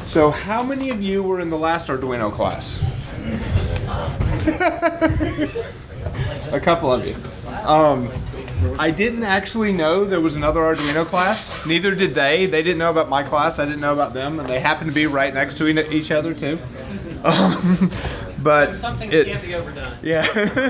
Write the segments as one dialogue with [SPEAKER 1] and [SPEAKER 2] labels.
[SPEAKER 1] So how many of you were in the last Arduino class? A couple of you. I didn't actually know there was another Arduino class. Neither did they. They didn't know about my class. I didn't know about them. And they happened to be right next to each other, too. But
[SPEAKER 2] some things can't be overdone.
[SPEAKER 1] Yeah.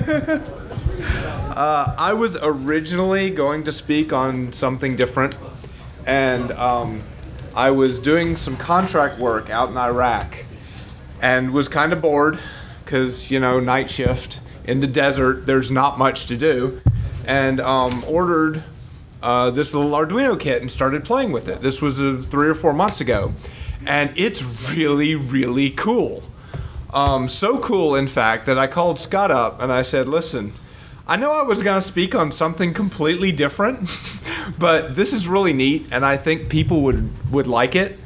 [SPEAKER 1] I was originally going to speak on something different. And I was doing some contract work out in Iraq. And was kind of bored. Because, you know, night shift. In the desert, there's not much to do. And ordered this little Arduino kit and started playing with it. This was 3 or 4 months ago. And it's really, really cool. So cool, in fact, that I called Scott up and I said, listen, I know I was going to speak on something completely different, but this is really neat, and I think people would like it.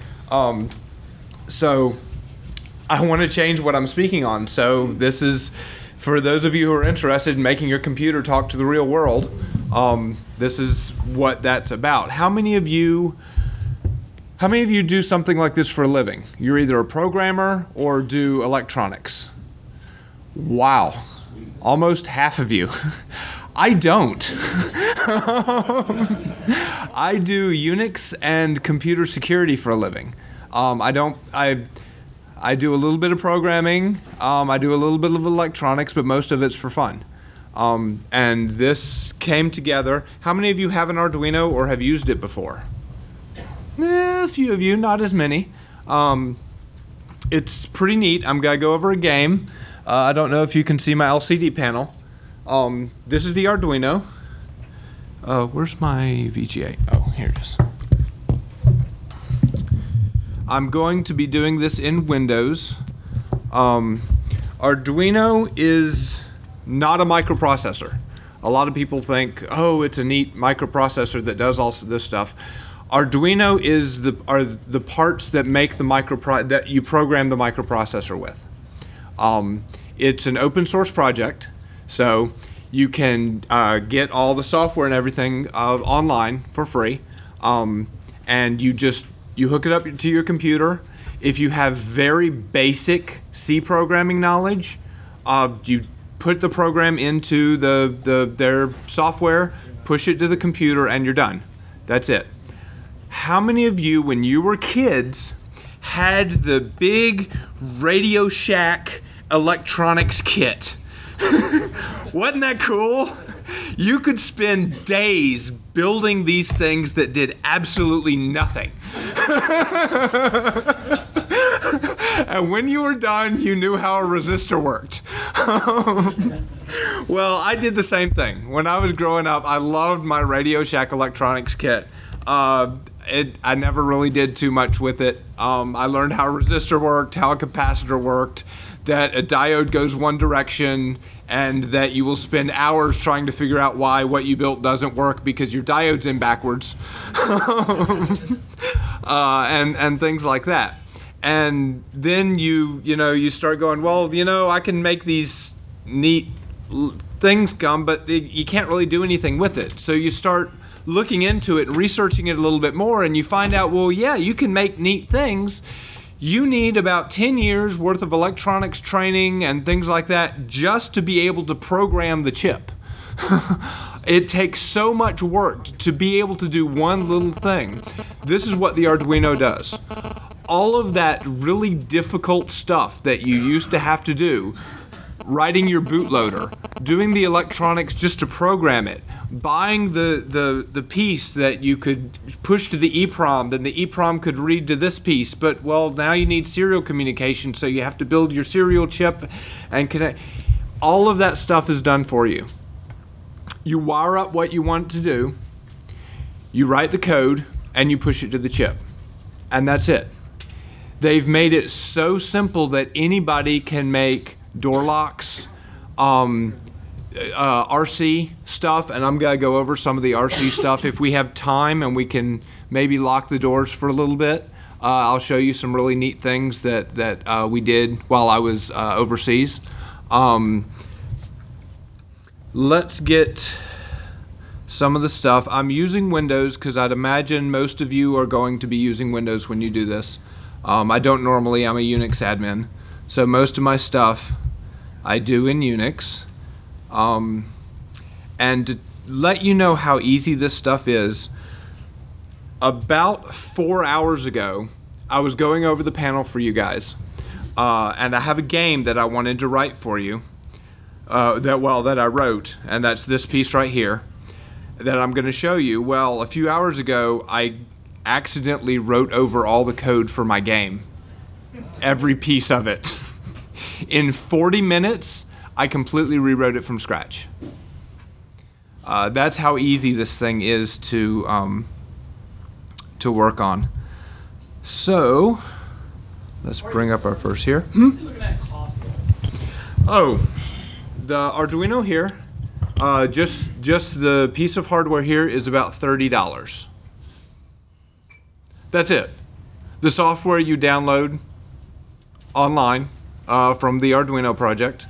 [SPEAKER 1] So I want to change what I'm speaking on. So this is, for those of you who are interested in making your computer talk to the real world, this is what that's about. How many of you do something like this for a living? You're either a programmer or do electronics. Wow. Almost half of you. I don't. I do Unix and computer security for a living. I do a little bit of programming. I do a little bit of electronics, but most of it's for fun. And this came together. How many of you have an Arduino or have used it before? A few of you, not as many. It's pretty neat. I'm going to go over a game. I don't know if you can see my LCD panel. This is the Arduino. Where's my VGA? Oh, here it is. I'm going to be doing this in Windows. Arduino is not a microprocessor. A lot of people think, oh, it's a neat microprocessor that does all this stuff. Arduino are the parts that make the that you program the microprocessor with. It's an open source project, so you can get all the software and everything online for free, and you hook it up to your computer. If you have very basic C programming knowledge, you put the program into their software, push it to the computer, and you're done. That's it. How many of you, when you were kids, had the big Radio Shack electronics kit? Wasn't that cool? You could spend days building these things that did absolutely nothing. And when you were done, you knew how a resistor worked. Well, I did the same thing. When I was growing up, I loved my Radio Shack electronics kit. I never really did too much with it. I learned how a resistor worked, how a capacitor worked, that a diode goes one direction, and that you will spend hours trying to figure out why what you built doesn't work because your diode's in backwards, and things like that. And then you start going, well, I can make these neat things come, but you can't really do anything with it. So you start looking into it and researching it a little bit more, and you find out, well, yeah, you can make neat things. You need about 10 years worth of electronics training and things like that just to be able to program the chip. It takes so much work to be able to do one little thing. This is what the Arduino does. All of that really difficult stuff that you used to have to do, writing your bootloader, doing the electronics just to program it, buying the piece that you could push to the EEPROM, then the EEPROM could read to this piece, but well, now you need serial communication, so you have to build your serial chip and connect. All of that stuff is done for you. You wire up what you want to do, you write the code, and you push it to the chip. And that's it. They've made it so simple that anybody can make door locks, RC stuff, and I'm going to go over some of the RC stuff. If we have time and we can maybe lock the doors for a little bit, I'll show you some really neat things that we did while I was overseas. Let's get some of the stuff. I'm using Windows because I'd imagine most of you are going to be using Windows when you do this. I don't normally. I'm a Unix admin, so most of my stuff I do in Unix. And to let you know how easy this stuff is, about 4 hours ago, I was going over the panel for you guys, and I have a game that I wanted to write for you, that I wrote, and that's this piece right here, that I'm going to show you. Well, a few hours ago, I accidentally wrote over all the code for my game. Every piece of it. In 40 minutes, I completely rewrote it from scratch. That's how easy this thing is to work on. So, let's bring up our first here. Oh, the Arduino here, just the piece of hardware here is about $30. That's it. The software you download online from the Arduino project.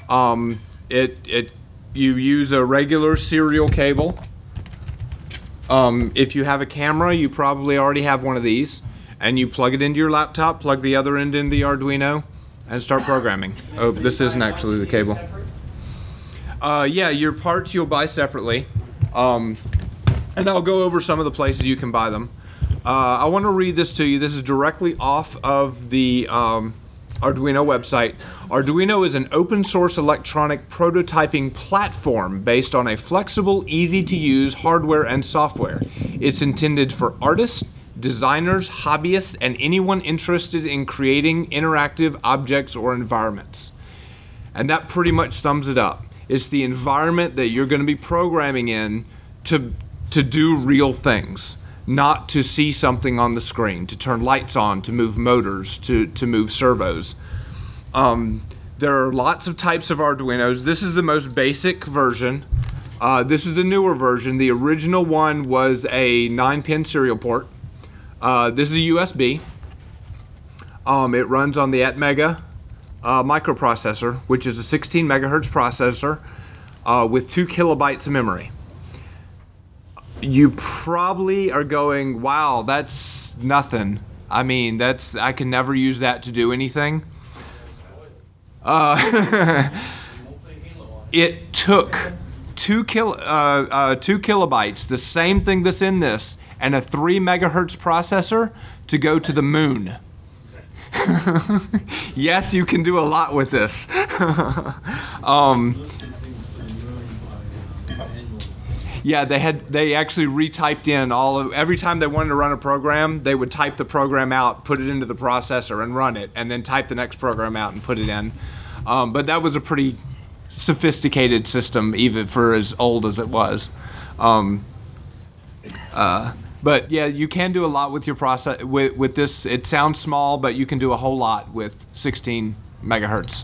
[SPEAKER 1] You use a regular serial cable. If you have a camera, you probably already have one of these, and you plug it into your laptop, plug the other end in the Arduino, and start programming. Oh, this isn't actually the cable. Yeah, your parts you'll buy separately, and I'll go over some of the places you can buy them. I want to read this to you. This is directly off of the Arduino website. Arduino is an open source electronic prototyping platform based on a flexible, easy to use hardware and software. It's intended for artists, designers, hobbyists, and anyone interested in creating interactive objects or environments. And that pretty much sums it up. It's the environment that you're going to be programming in to do real things. Not to see something on the screen, to turn lights on, to move motors, to move servos. There are lots of types of Arduinos. This is the most basic version. This is the newer version. The original one was a 9-pin serial port. This is a USB. It runs on the Atmega microprocessor, which is a 16 megahertz processor with 2 kilobytes of memory. You probably are going, wow, that's nothing. I mean, I can never use that to do anything. It took 2 kilobytes, the same thing that's in this, and a 3 megahertz processor to go to the moon. Yes, you can do a lot with this. Yeah, they actually retyped in every time they wanted to run a program, they would type the program out, put it into the processor and run it, and then type the next program out and put it in. But that was a pretty sophisticated system, even for as old as it was. But yeah, you can do a lot with your process with this. It sounds small, but you can do a whole lot with 16 megahertz.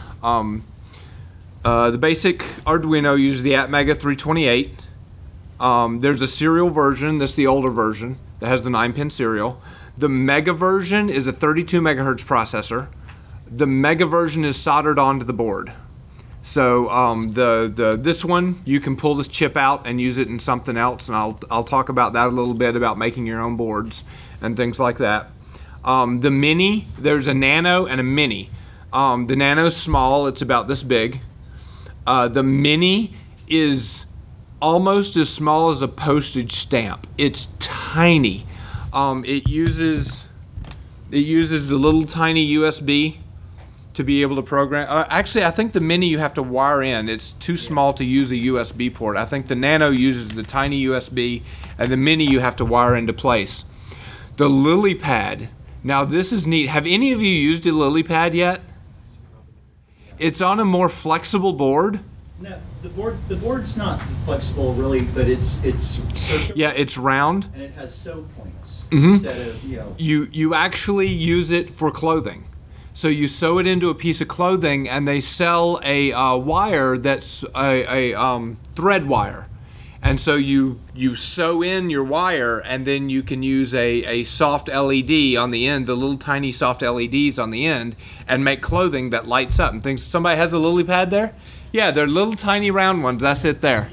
[SPEAKER 1] The basic Arduino uses the Atmega 328. There's a serial version, that's the older version, that has the 9-pin serial. The Mega version is a 32 megahertz processor. The Mega version is soldered onto the board. So this one, you can pull this chip out and use it in something else, and I'll talk about that a little bit, about making your own boards and things like that. The Mini, there's a Nano and a Mini. The Nano is small, it's about this big. The Mini is almost as small as a postage stamp. It's tiny. It uses the little tiny USB to be able to program. Actually, I think the Mini you have to wire in. It's too small to use a USB port. I think the Nano uses the tiny USB, and the Mini you have to wire into place. The LilyPad. Now this is neat. Have any of you used a LilyPad yet? It's on a more flexible board.
[SPEAKER 2] No, the board's not flexible really, but it's circular.
[SPEAKER 1] Yeah, it's round.
[SPEAKER 2] And it has sew points
[SPEAKER 1] instead
[SPEAKER 2] of,
[SPEAKER 1] You actually use it for clothing. So you sew it into a piece of clothing, and they sell a wire that's a thread wire. And so you sew in your wire, and then you can use a soft LED on the end, the little tiny soft LEDs on the end, and make clothing that lights up and things. Somebody has a LilyPad there? Yeah, they're little tiny round ones. That's it there.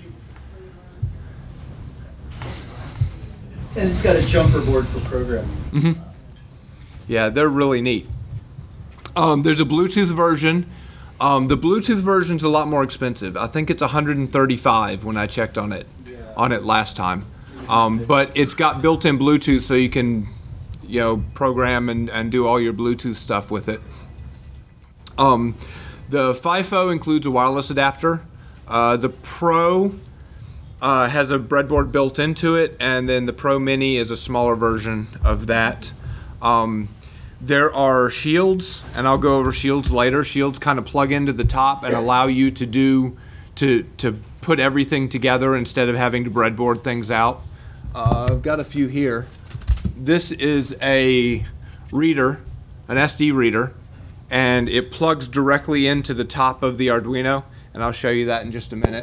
[SPEAKER 2] And it's got a jumper board for programming.
[SPEAKER 1] Mm-hmm. Yeah, they're really neat. There's a Bluetooth version. The Bluetooth version's a lot more expensive. I think it's $135 when I checked on it last time. But it's got built-in Bluetooth, so you can, program and do all your Bluetooth stuff with it. The FIFO includes a wireless adapter. The Pro has a breadboard built into it, and then the Pro Mini is a smaller version of that. There are shields, and I'll go over shields later. Shields kind of plug into the top and allow you to put everything together instead of having to breadboard things out. I've got a few here. This is a reader, an SD reader, and it plugs directly into the top of the Arduino, and I'll show you that in just a minute.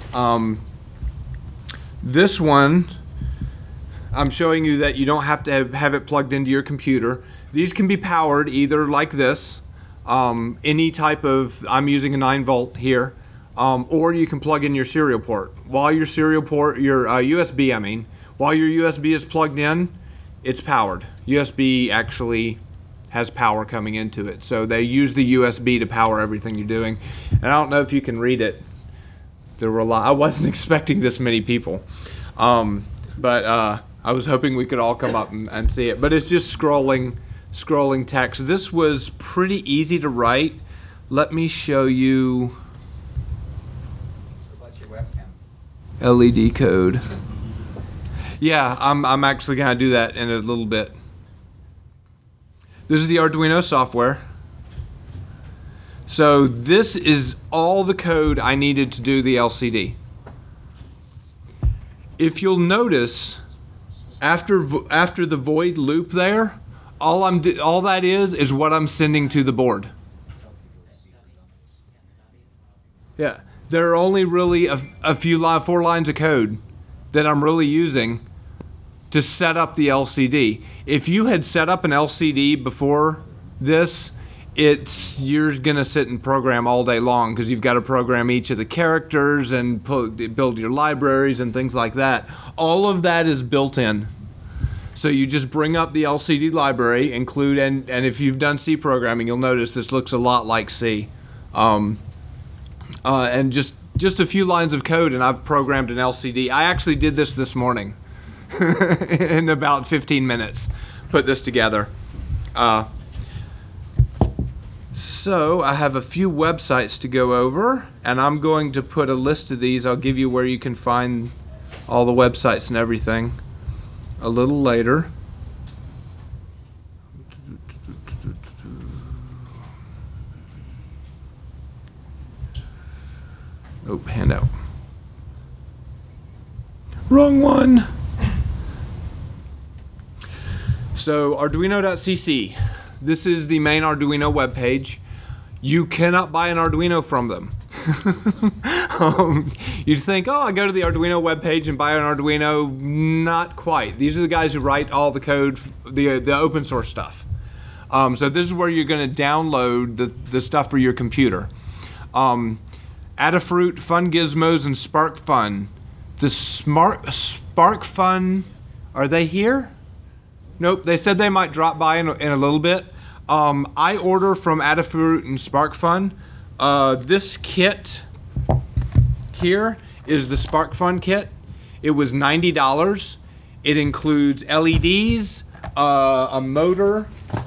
[SPEAKER 1] This one, I'm showing you that you don't have to have it plugged into your computer. These can be powered either like this, any type of, I'm using a 9-volt here, or you can plug in your serial port. While your serial port, your USB, while your USB is plugged in, it's powered. USB actually has power coming into it, so they use the USB to power everything you're doing. And I don't know if you can read it. There were a lot. I wasn't expecting this many people, but I was hoping we could all come up and see it. But it's just scrolling text. This was pretty easy to write. Let me show you.
[SPEAKER 3] What about your webcam?
[SPEAKER 1] LED code. Yeah, I'm actually going to do that in a little bit. This is the Arduino software. So this is all the code I needed to do the LCD. If you'll notice, after the void loop there, all that is what I'm sending to the board. Yeah, there are only really a few 4 lines of code that I'm really using to set up the LCD. If you had set up an LCD before this, you're gonna sit and program all day long, because you've got to program each of the characters and build your libraries and things like that. All of that is built in. So you just bring up the LCD library, and if you've done C programming, you'll notice this looks a lot like C. And just a few lines of code, and I've programmed an LCD. I actually did this morning in about 15 minutes. Put this together. So I have a few websites to go over, and I'm going to put a list of these. I'll give you where you can find all the websites and everything a little later. Oh, handout. Wrong one. So Arduino.cc. This is the main Arduino webpage. You cannot buy an Arduino from them. You'd think, oh, I go to the Arduino webpage and buy an Arduino. Not quite. These are the guys who write all the code, the open source stuff. So this is where you're going to download the stuff for your computer. Adafruit, Fun Gizmos, and SparkFun. The SparkFun, are they here? Nope, they said they might drop by in a little bit. I order from Adafruit and SparkFun. This kit here is the SparkFun kit. It was $90. It includes LEDs, a motor,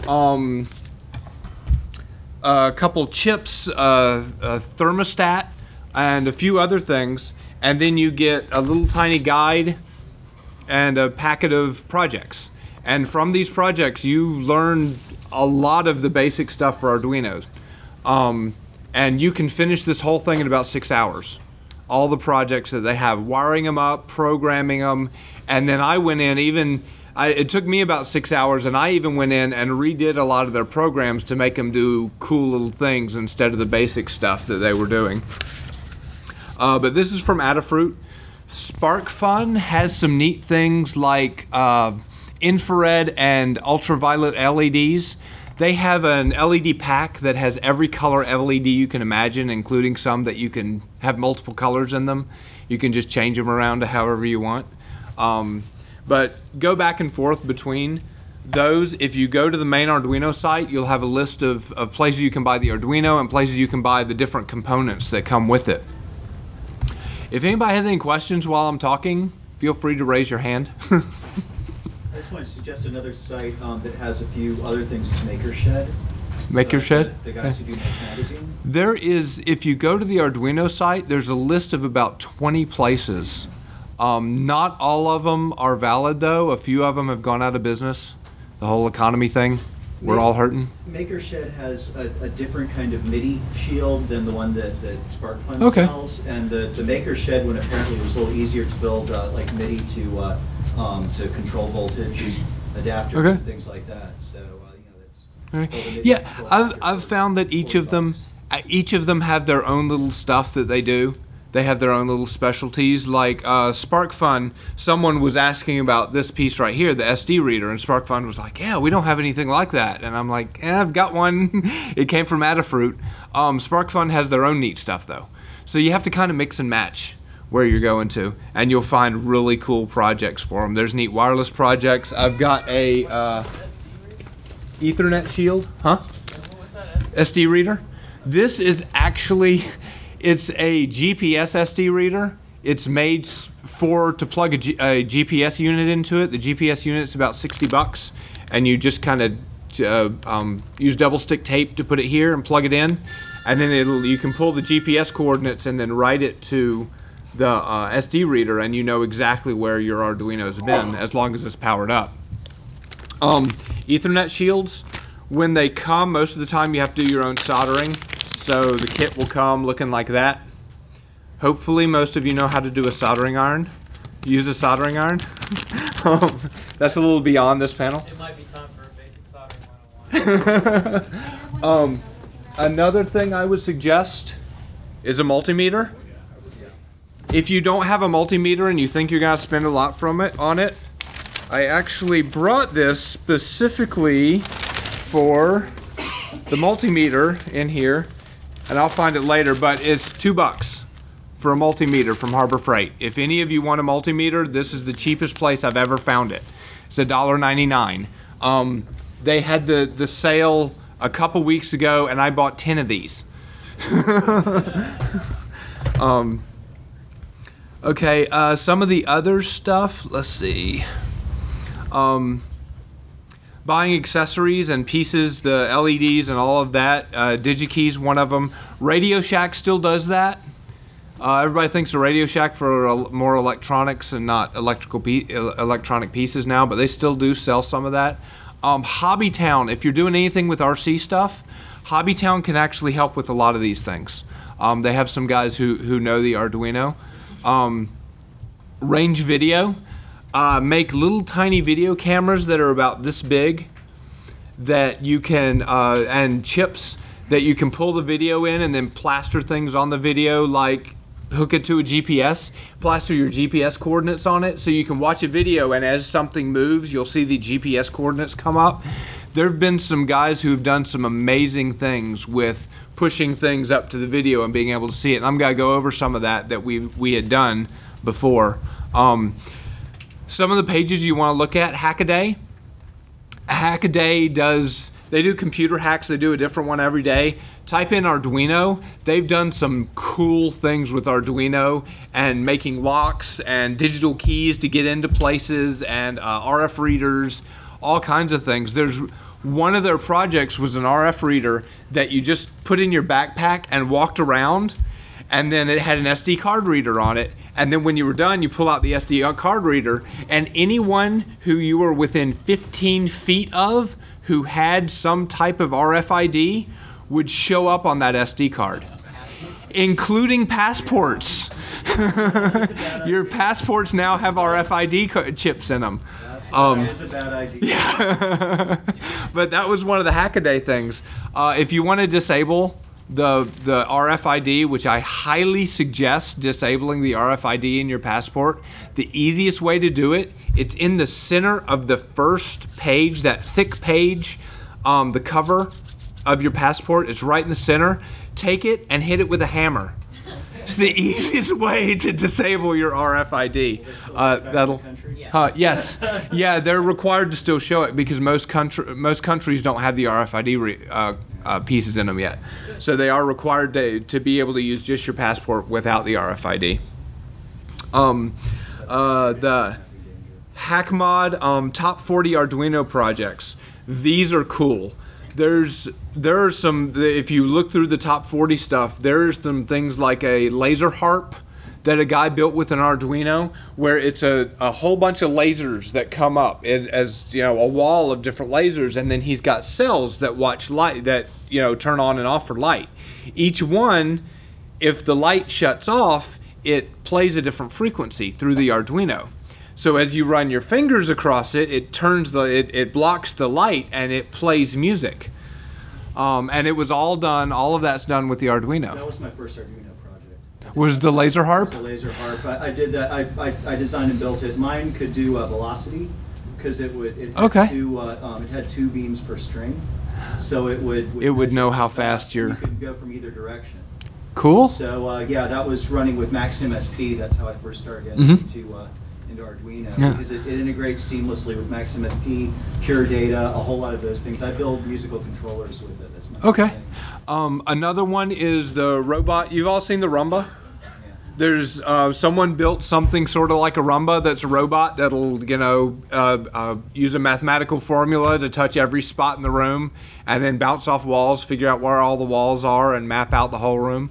[SPEAKER 1] a couple chips, a thermostat, and a few other things. And then you get a little tiny guide and a packet of projects. And from these projects, you learn a lot of the basic stuff for Arduinos. And you can finish this whole thing in about 6 hours. All the projects that they have, wiring them up, programming them. And then I went in, it took me about 6 hours, and I even went in and redid a lot of their programs to make them do cool little things instead of the basic stuff that they were doing. But this is from Adafruit. SparkFun has some neat things like infrared and ultraviolet LEDs. They have an LED pack that has every color LED you can imagine, including some that you can have multiple colors in them. You can just change them around to however you want. But go back and forth between those, if you go to the main Arduino site, you'll have a list of places you can buy the Arduino and places you can buy the different components that come with it. If anybody has any questions while I'm talking, feel free to raise your hand.
[SPEAKER 2] I just want to suggest another site that has a few other things. It's Makershed.
[SPEAKER 1] Makershed?
[SPEAKER 2] The guys who do Make Magazine.
[SPEAKER 1] There is, if you go to the Arduino site, there's a list of about 20 places. Not all of them are valid, though. A few of them have gone out of business. The whole economy thing, we're all hurting.
[SPEAKER 2] Makershed has a different kind of MIDI shield than the one that SparkFun sells. And the Makershed one apparently was a little easier to build, like MIDI to control voltage adapters and things like that. So
[SPEAKER 1] yeah, I've found that each of them have their own little stuff that they do. They have their own little specialties. Like SparkFun, someone was asking about this piece right here, the SD reader, and SparkFun was like, yeah, we don't have anything like that. And I'm like, I've got one. It came from Adafruit. SparkFun has their own neat stuff, though. So you have to kind of mix and match where you're going to, and you'll find really cool projects for them. There's neat wireless projects. I've got a Ethernet shield. SD reader. This is actually... It's a GPS SD reader. It's made to plug a GPS unit into it. The GPS unit's about $60, and you just kind of use double stick tape to put it here and plug it in, and then you can pull the GPS coordinates and then write it to the SD reader, and you know exactly where your Arduino's been as long as it's powered up. Ethernet shields, when they come, most of the time you have to do your own soldering. So the kit will come looking like that. Hopefully most of you know how to do a soldering iron. Use a soldering iron. That's a little beyond this panel.
[SPEAKER 3] It might be time for a basic soldering 101.
[SPEAKER 1] Another thing I would suggest is a multimeter. If you don't have a multimeter and you think you're going to spend a lot on it, I actually brought this specifically for the multimeter in here. And I'll find it later, but it's $2 for a multimeter from Harbor Freight. If any of you want a multimeter, this is the cheapest place I've ever found it. It's $1.99. They had the sale a couple weeks ago, and I bought 10 of these. Okay, some of the other stuff, let's see. Buying accessories and pieces, the LEDs and all of that. DigiKey's one of them. Radio Shack still does that. Everybody thinks of Radio Shack for more electronics and not electronic pieces now, but they still do sell some of that. Hobbytown, if you're doing anything with RC stuff, Hobbytown can actually help with a lot of these things. They have some guys who know the Arduino. Range Video. Make little tiny video cameras that are about this big that you can, and chips that you can pull the video in and then plaster things on the video, like hook it to a GPS, plaster your GPS coordinates on it so you can watch a video, and as something moves you'll see the GPS coordinates come up. There have been some guys who have done some amazing things with pushing things up to the video and being able to see it, and I'm going to go over some of that we had done before. Some of the pages you want to look at, Hackaday. Hackaday they do computer hacks. They do a different one every day. Type in Arduino. They've done some cool things with Arduino and making locks and digital keys to get into places and RF readers, all kinds of things. One of their projects was an RF reader that you just put in your backpack and walked around, and then it had an SD card reader on it, and then when you were done you pull out the SD card reader, and anyone who you were within 15 feet of who had some type of RFID would show up on that SD card, including passports. Your passports now have RFID chips in them.
[SPEAKER 2] That's a bad idea.
[SPEAKER 1] Yeah. But that was one of the Hackaday things. If you want to disable the RFID, which I highly suggest disabling the RFID in your passport, the easiest way to do it, it's in the center of the first page, that thick page, the cover of your passport is right in the center. Take it and hit it with a hammer. It's the easiest way to disable your RFID. That'll. Yes, yeah, they're required to still show it because most countries don't have the RFID pieces in them yet. So they are required to be able to use just your passport without the RFID. The HackMod top 40 Arduino projects. These are cool. There are some, if you look through the top 40 stuff, there's some things like a laser harp that a guy built with an Arduino, where it's a whole bunch of lasers that come up as you know, a wall of different lasers, and then he's got cells that watch light, that turn on and off for light. Each one, if the light shuts off, it plays a different frequency through the Arduino. So as you run your fingers across it, it blocks the light and it plays music. And it was all of that's done with the Arduino.
[SPEAKER 2] That was my first Arduino project.
[SPEAKER 1] Was the laser harp?
[SPEAKER 2] It was the laser harp. I did that. I designed and built it. Mine could do velocity because it had two beams per string, so it would
[SPEAKER 1] know how fast you're.
[SPEAKER 2] You could go from either direction.
[SPEAKER 1] Cool.
[SPEAKER 2] So yeah, that was running with MaxMSP. That's how I first started getting into Arduino, because it integrates seamlessly with MaxMSP, Pure Data, a whole lot of those things. I build musical controllers with it. That's my thing.
[SPEAKER 1] Another one is the robot. You've all seen the Rumba? Yeah. There's someone built something sort of like a Rumba that's a robot that'll use a mathematical formula to touch every spot in the room and then bounce off walls, figure out where all the walls are, and map out the whole room.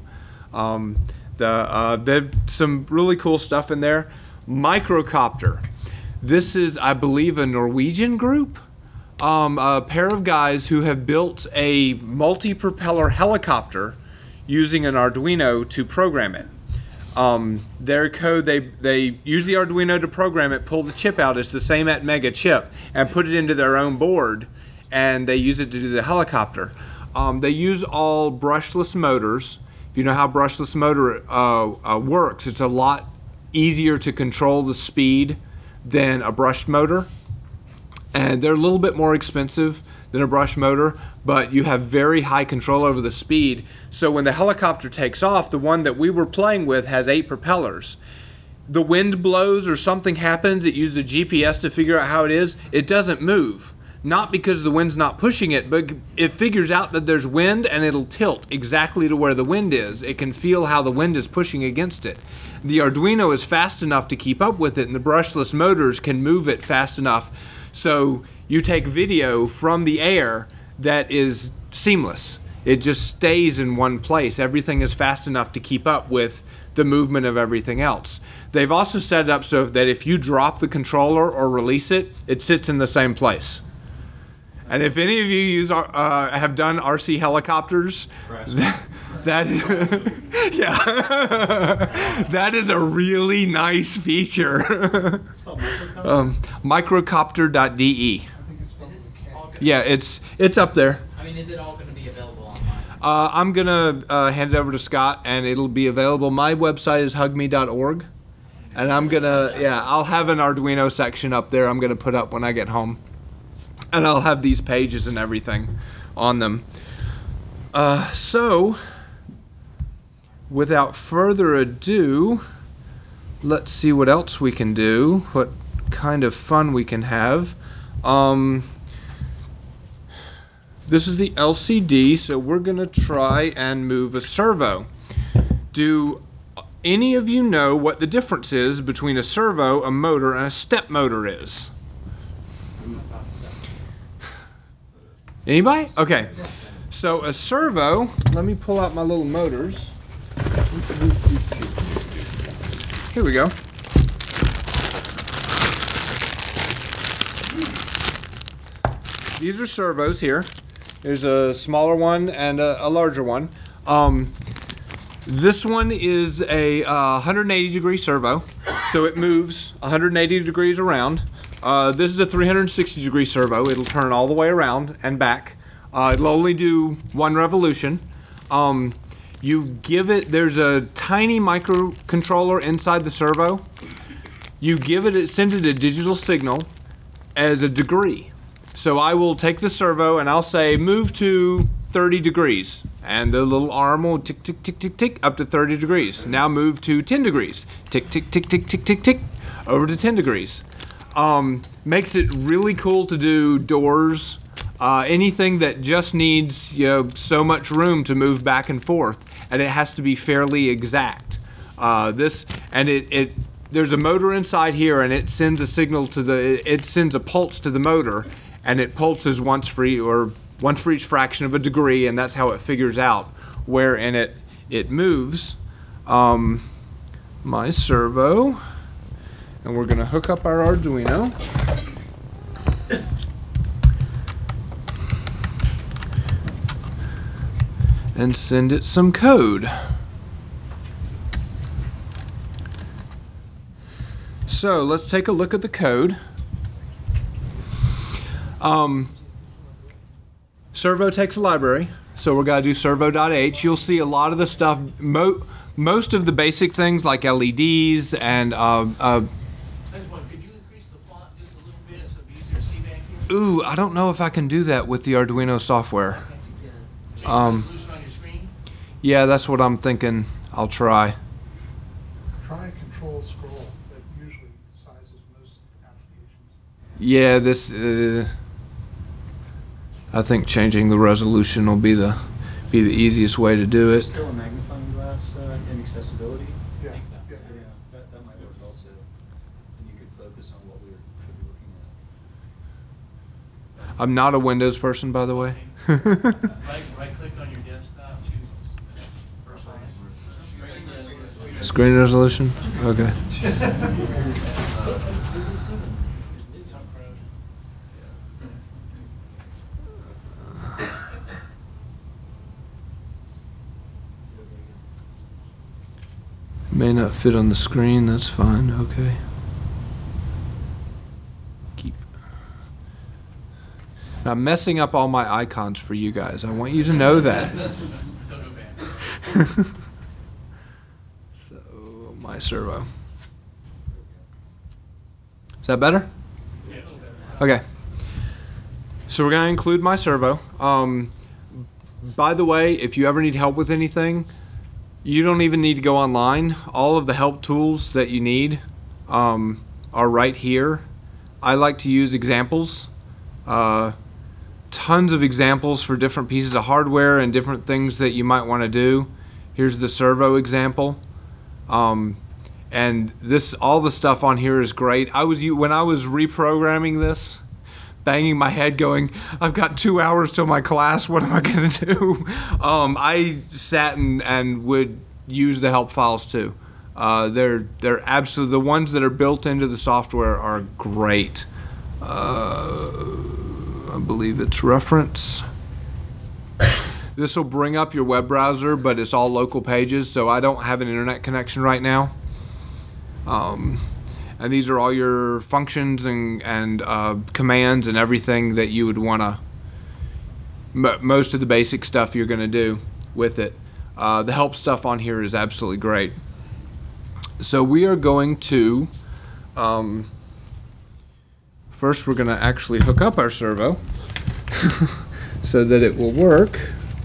[SPEAKER 1] There's some really cool stuff in there. Microcopter. This is, I believe, a Norwegian group. A pair of guys who have built a multi-propeller helicopter using an Arduino to program it. Their code, they use the Arduino to program it, pull the chip out, it's the same Atmega chip, and put it into their own board, and they use it to do the helicopter. They use all brushless motors. If you know how brushless motor works, it's a lot easier to control the speed than a brushed motor, and they're a little bit more expensive than a brush motor, but you have very high control over the speed. So when the helicopter takes off, the one that we were playing with has 8 propellers. The wind blows or something happens, it uses a GPS to figure out how it is, it doesn't move. Not because the wind's not pushing it, but it figures out that there's wind and it'll tilt exactly to where the wind is. It can feel how the wind is pushing against it. The Arduino is fast enough to keep up with it, and the brushless motors can move it fast enough. So you take video from the air that is seamless. It just stays in one place. Everything is fast enough to keep up with the movement of everything else. They've also set it up so that if you drop the controller or release it, it sits in the same place. And if any of you have done RC helicopters, that is that is a really nice feature. Microcopter.de. Yeah, it's up there.
[SPEAKER 3] I mean, is it all going to be available online?
[SPEAKER 1] I'm gonna hand it over to Scott, and it'll be available. My website is hugme.org, and I'll have an Arduino section up there. I'm gonna put up when I get home. And I'll have these pages and everything on them. So, without further ado, let's see what else we can do, what kind of fun we can have. This is the LCD, so we're going to try and move a servo. Do any of you know what the difference is between a servo, a motor, and a step motor is? Anybody? Okay. So a servo, let me pull out my little motors. Here we go. These are servos here. There's a smaller one and a larger one. This one is a 180-degree servo, so it moves 180 degrees around. This is a 360-degree servo. It'll turn all the way around and back. It'll only do one revolution. You give it, there's a tiny microcontroller inside the servo. You give it, send it a digital signal as a degree. So I will take the servo and I'll say move to 30 degrees. And the little arm will tick, tick, tick, tick, tick, up to 30 degrees. Now move to 10 degrees. Tick, tick, tick, tick, tick, tick, tick, over to 10 degrees. Makes it really cool to do doors, anything that just needs, you know, so much room to move back and forth, and it has to be fairly exact. There's a motor inside here, and it sends a signal to it sends a pulse to the motor, and it pulses once for each fraction of a degree, and that's how it figures out where in it moves. My servo, and we're going to hook up our Arduino. And send it some code. So let's take a look at the code. Servo takes a library, so we're going to do servo.h. You'll see a lot of the stuff, most of the basic things like LEDs and
[SPEAKER 4] Could you increase the font just a little bit so it'd be easier to see back here?
[SPEAKER 1] ooh, I don't know if I can do that with the Arduino software.
[SPEAKER 4] Change the resolution on your screen?
[SPEAKER 1] Yeah, that's what I'm thinking. I'll try.
[SPEAKER 5] Try control scroll. That usually sizes most applications.
[SPEAKER 1] Yeah, I think changing the resolution will be the easiest way to do it.
[SPEAKER 2] Still a magnifying glass in accessibility?
[SPEAKER 5] Yeah.
[SPEAKER 2] Yeah, that might work also. And you could focus on what we should be looking at.
[SPEAKER 1] I'm not a Windows person, by the way.
[SPEAKER 4] Right click on your desktop, choose first line.
[SPEAKER 1] Screen resolution? Okay. May not fit on the screen, that's fine, okay. I'm messing up all my icons for you guys. I want you to know that. So, my servo. Is that better? Okay. So we're going to include my servo. By the way, if you ever need help with anything, you don't even need to go online. All of the help tools that you need are right here. I like to use examples. Tons of examples for different pieces of hardware and different things that you might want to do. Here's the servo example. And all the stuff on here is great. When I was reprogramming this, banging my head going, I've got 2 hours till my class, what am I going to do? I sat and would use the help files too. They're absolutely, the ones that are built into the software are great. I believe it's reference. This will bring up your web browser, but it's all local pages, so I don't have an internet connection right now. And these are all your functions and commands and everything that you would want to, most of the basic stuff you're going to do with it. The help stuff on here is absolutely great. So we are going to, first we're going to actually hook up our servo so that it will work.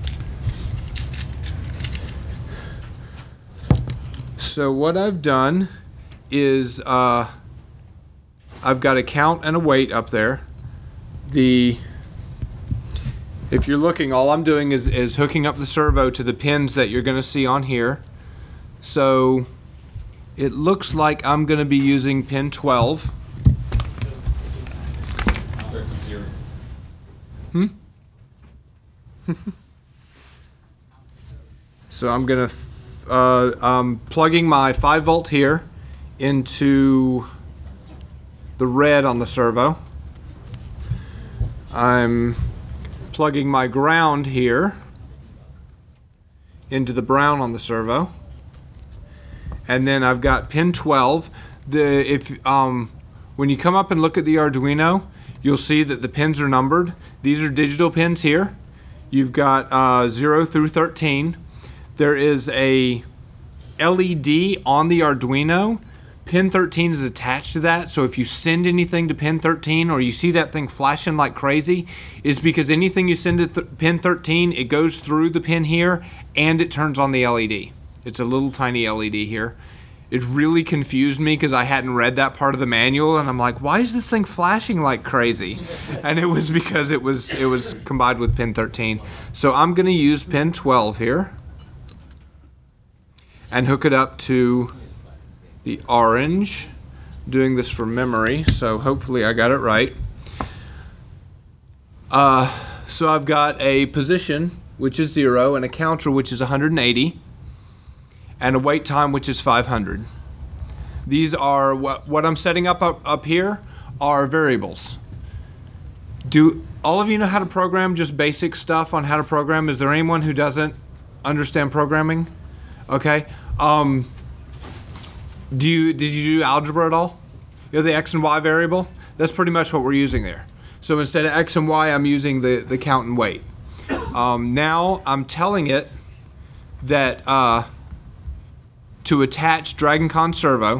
[SPEAKER 1] So what I've done is I've got a count and a weight up there. If you're looking, all I'm doing is hooking up the servo to the pins that you're going to see on here. So it looks like I'm going to be using pin 12. So I'm going to I'm plugging my 5 volt here into the red on the servo. I'm plugging my ground here into the brown on the servo, and then I've got pin 12. When you come up and look at the Arduino, you'll see that the pins are numbered. These are digital pins here. You've got 0 through 13. There is a LED on the Arduino pin 13 is attached to that, so if you send anything to pin 13 or you see that thing flashing like crazy, is because anything you send to pin 13, it goes through the pin here and it turns on the LED. It's a little tiny LED here. It really confused me because I hadn't read that part of the manual, and I'm like, why is this thing flashing like crazy? And it was because it was combined with pin 13. So I'm going to use pin 12 here and hook it up to the orange. Doing this from memory, so hopefully I got it right. So I've got a position, which is 0, and a counter, which is 180. And a wait time, which is 500. These are what I'm setting up here are variables. Do all of you know how to program? Just basic stuff on how to program. Is there anyone who doesn't understand programming? Okay. Did you do algebra at all? You know the x and y variable? That's pretty much what we're using there. So instead of x and y, I'm using the count and wait. Now I'm telling it that to attach DragonCon servo,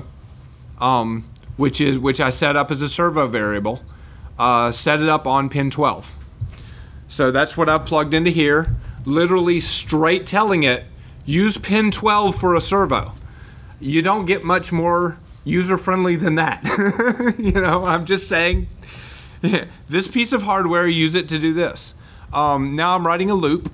[SPEAKER 1] which I set up as a servo variable, set it up on pin 12. So that's what I've plugged into here, literally straight telling it, use pin 12 for a servo. You don't get much more user-friendly than that. You know, I'm just saying, this piece of hardware, use it to do this. Now I'm writing a loop.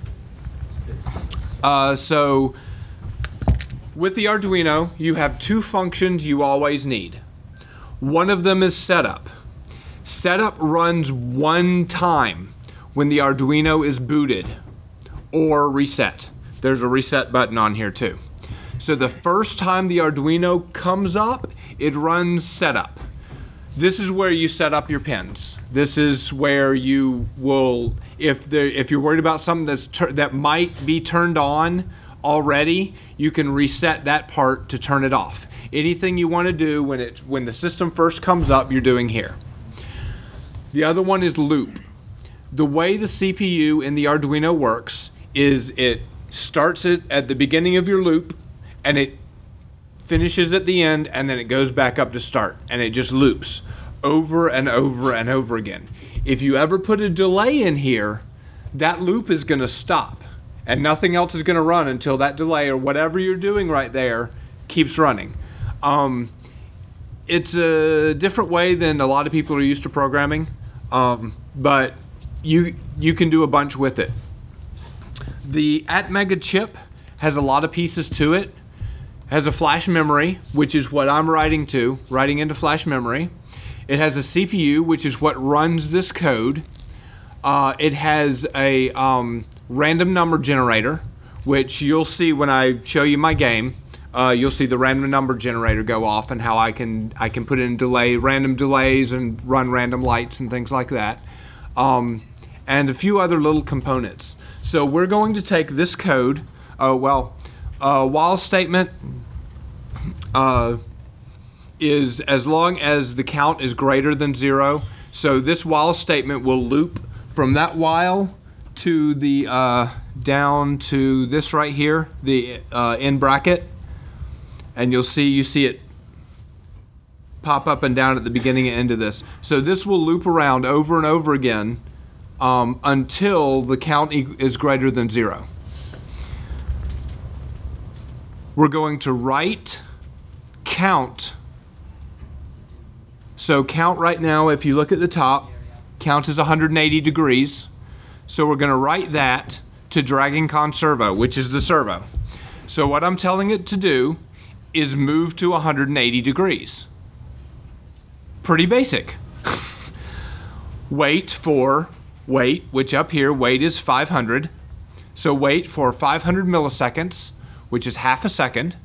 [SPEAKER 1] So with the Arduino, you have two functions you always need. One of them is setup. Setup runs one time when the Arduino is booted or reset. There's a reset button on here too. So the first time the Arduino comes up, it runs setup. This is where you set up your pins. This is where you will, if you're worried about something that might be turned on already, you can reset that part to turn it off. Anything you want to do when the system first comes up, you're doing here. The other one is loop. The way the CPU in the Arduino works is it starts it at the beginning of your loop and it finishes at the end, and then it goes back up to start, and it just loops over and over and over again. If you ever put a delay in here, that loop is going to stop. And nothing else is going to run until that delay or whatever you're doing right there keeps running. It's a different way than a lot of people are used to programming, but you can do a bunch with it. The Atmega chip has a lot of pieces to it. Has a flash memory, which is what I'm writing into flash memory. It has a CPU, which is what runs this code. It has a random number generator, which you'll see when I show you my game. You'll see the random number generator go off and how I can put in random delays and run random lights and things like that, and a few other little components. So we're going to take this code. While statement is as long as the count is greater than 0. So this while statement will loop from that while to the down to this right here, the end bracket, and you see it pop up and down at the beginning and end of this. So this will loop around over and over again until the count is greater than 0. We're going to write count. So count right now, if you look at the top, count is 180 degrees. So we're going to write that to DragonCon servo, which is the servo. So what I'm telling it to do is move to 180 degrees. Pretty basic. Wait, which up here, wait is 500. So wait for 500 milliseconds, which is half a second.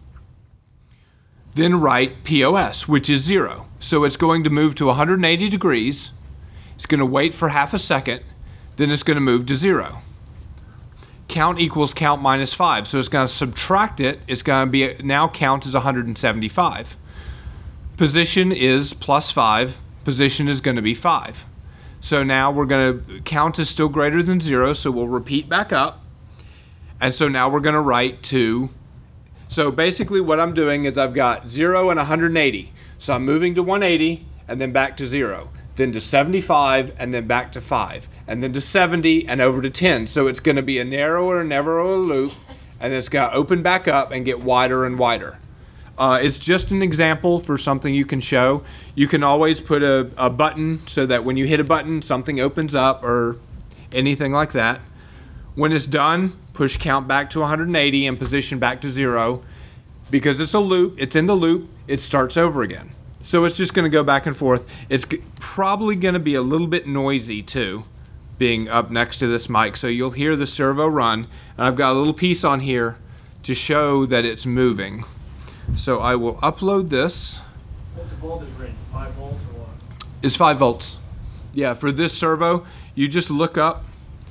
[SPEAKER 1] Then write POS, which is 0. So it's going to move to 180 degrees. It's going to wait for half a second. Then it's going to move to 0. Count equals count minus 5. So it's going to subtract it. It's going to be, now count is 175. Position is plus 5. Position is going to be 5. So now we're going to, count is still greater than 0, so we'll repeat back up. And so now we're going to write to So basically what I'm doing is I've got 0 and 180. So I'm moving to 180 and then back to 0. Then to 75 and then back to 5. And then to 70 and over to 10. So it's going to be a narrower and narrower loop, and it's got to open back up and get wider and wider. It's just an example for something you can show. You can always put a button so that when you hit a button, something opens up or anything like that. When it's done, push count back to 180 and position back to 0. Because it's a loop, it's in the loop, it starts over again. So it's just going to go back and forth. It's probably going to be a little bit noisy too, being up next to this mic. So you'll hear the servo run. And I've got a little piece on here to show that it's moving. So I will upload this.
[SPEAKER 4] What's the voltage range? 5 volts or what?
[SPEAKER 1] It's 5 volts. Yeah, for this servo, you just look up.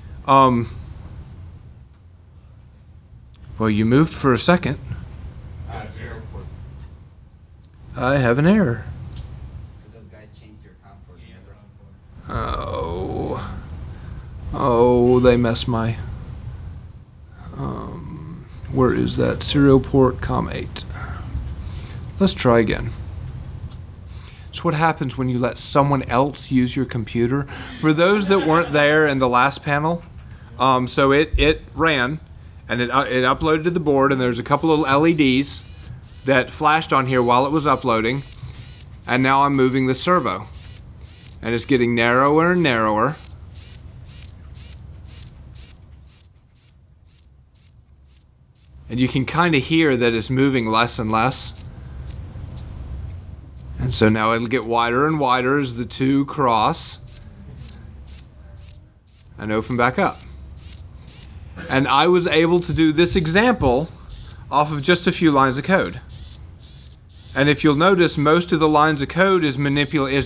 [SPEAKER 1] Well, you moved for a second. I have an error.
[SPEAKER 6] Those guys changed your COM port, remember?
[SPEAKER 1] Oh, they messed my. Where is that? Serial port COM8. Let's try again. It's what happens when you let someone else use your computer. For those that weren't there in the last panel, so it ran, and it uploaded to the board, and there's a couple of LEDs that flashed on here while it was uploading, and now I'm moving the servo, and it's getting narrower and narrower. And you can kind of hear that it's moving less and less. And so now it'll get wider and wider as the two cross and open back up. And I was able to do this example off of just a few lines of code. And if you'll notice, most of the lines of code is manipulating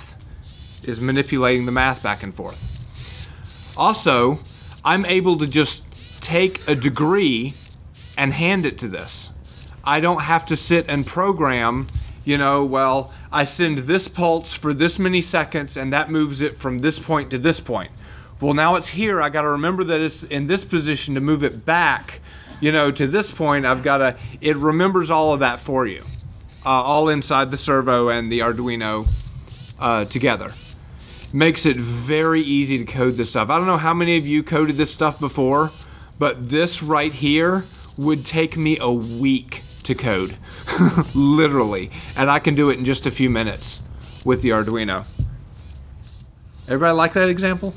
[SPEAKER 1] the math back and forth. Also, I'm able to just take a degree and hand it to this. I don't have to sit and program, well, I send this pulse for this many seconds and that moves it from this point to this point. Well, now it's here. I got to remember that it's in this position to move it back, to this point. It remembers all of that for you. All inside the servo and the Arduino together. Makes it very easy to code this stuff. I don't know how many of you coded this stuff before, but this right here would take me a week to code. Literally. And I can do it in just a few minutes with the Arduino. Everybody like that example?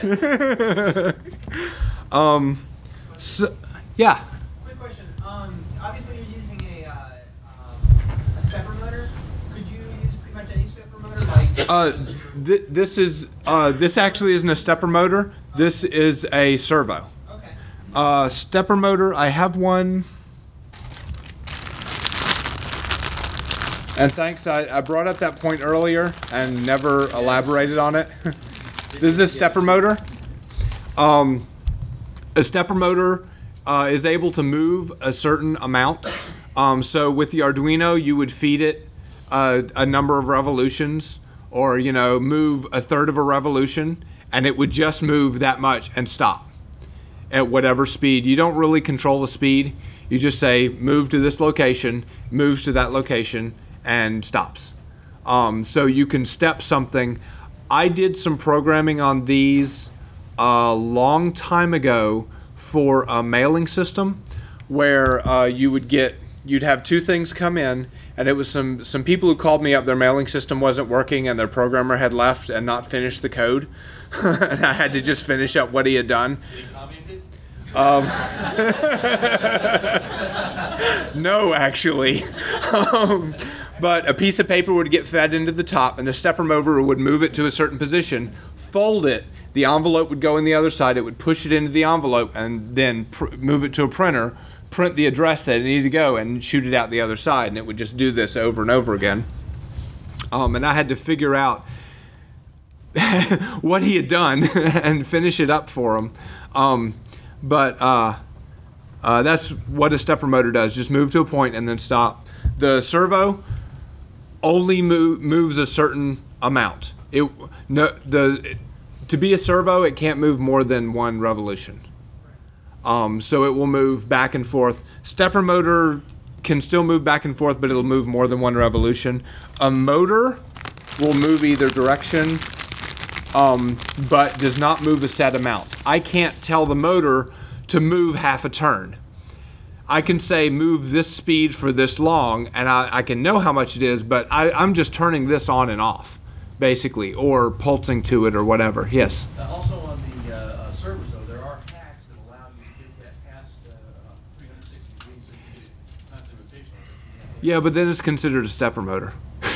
[SPEAKER 1] Yeah.
[SPEAKER 3] Quick question. Obviously you're using a stepper motor. Could you use pretty much any stepper motor?
[SPEAKER 1] This actually isn't a stepper motor. This is a servo.
[SPEAKER 3] Okay.
[SPEAKER 1] Stepper motor, I have one. And thanks, I brought up that point earlier and never elaborated on it. This is a stepper motor. A stepper motor is able to move a certain amount. So with the Arduino, you would feed it a number of revolutions, or move a third of a revolution, and it would just move that much and stop at whatever speed. You don't really control the speed. You just say move to this location, moves to that location, and stops. So you can step something. I did some programming on these a long time ago for a mailing system where you'd have two things come in, and it was some people who called me up. Their mailing system wasn't working and their programmer had left and not finished the code. And I had to just finish up what he had done. No, actually. But a piece of paper would get fed into the top, and the stepper motor would move it to a certain position, fold it, the envelope would go in the other side, it would push it into the envelope, and then move it to a printer, print the address that it needed to go, and shoot it out the other side, and it would just do this over and over again. And I had to figure out what he had done and finish it up for him. But that's what a stepper motor does, just move to a point and then stop. The servo only moves a certain amount. To be a servo, it can't move more than one revolution. So it will move back and forth. Stepper motor can still move back and forth, but it'll move more than one revolution. A motor will move either direction, but does not move a set amount. I can't tell the motor to move half a turn. I can say move this speed for this long, and I can know how much it is, but I'm just turning this on and off, basically, or pulsing to it or whatever. Yes?
[SPEAKER 4] Also on the servers, though, there are hacks that allow you to get that past 360 degrees so you get constant rotation on it.
[SPEAKER 1] Yeah, but then it's considered a stepper motor.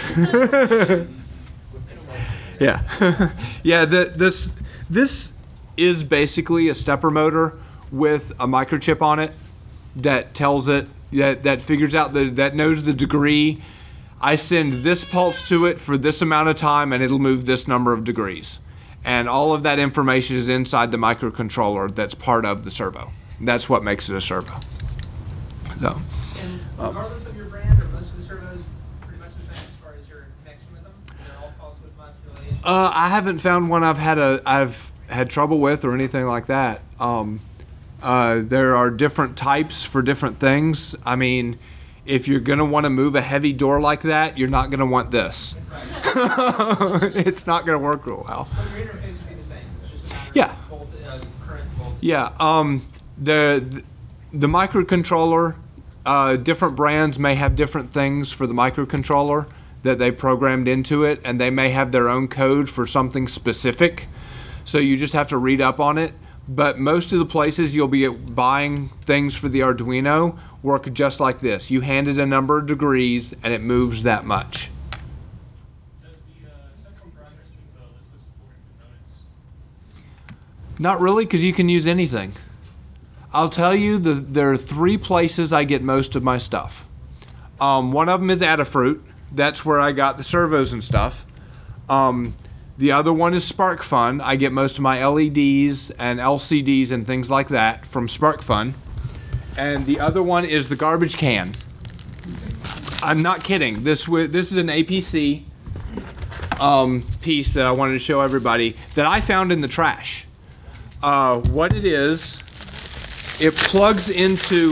[SPEAKER 1] Yeah. Yeah, this is basically a stepper motor with a microchip on it that tells it, that figures out, that knows the degree. I send this pulse to it for this amount of time and it'll move this number of degrees. And all of that information is inside the microcontroller that's part of the servo. That's what makes it a servo. So,
[SPEAKER 3] And regardless of your brand, are most of the servos pretty much the same as far as your connection with them? They're all pulse width modulation?
[SPEAKER 1] I haven't found one I've had trouble with or anything like that. There are different types for different things. I mean, if you're going to want to move a heavy door like that, you're not going to want this. It's not going to work real well.
[SPEAKER 3] So your interface would be the same. It's just a matter
[SPEAKER 1] Yeah.
[SPEAKER 3] of current voltage.
[SPEAKER 1] Yeah. The microcontroller, different brands may have different things for the microcontroller that they programmed into it, and they may have their own code for something specific. So you just have to read up on it. But most of the places you'll be buying things for the Arduino work just like this. You hand it a number of degrees and it moves that much.
[SPEAKER 7] Does the central project keep a list of supporting components?
[SPEAKER 1] Not really, because you can use anything. I'll tell you, there are 3 places I get most of my stuff. One of them is Adafruit. That's where I got the servos and stuff. The other one is SparkFun. I get most of my LEDs and LCDs and things like that from SparkFun. And the other one is the garbage can. I'm not kidding. This is an APC piece that I wanted to show everybody that I found in the trash. What it is, it plugs into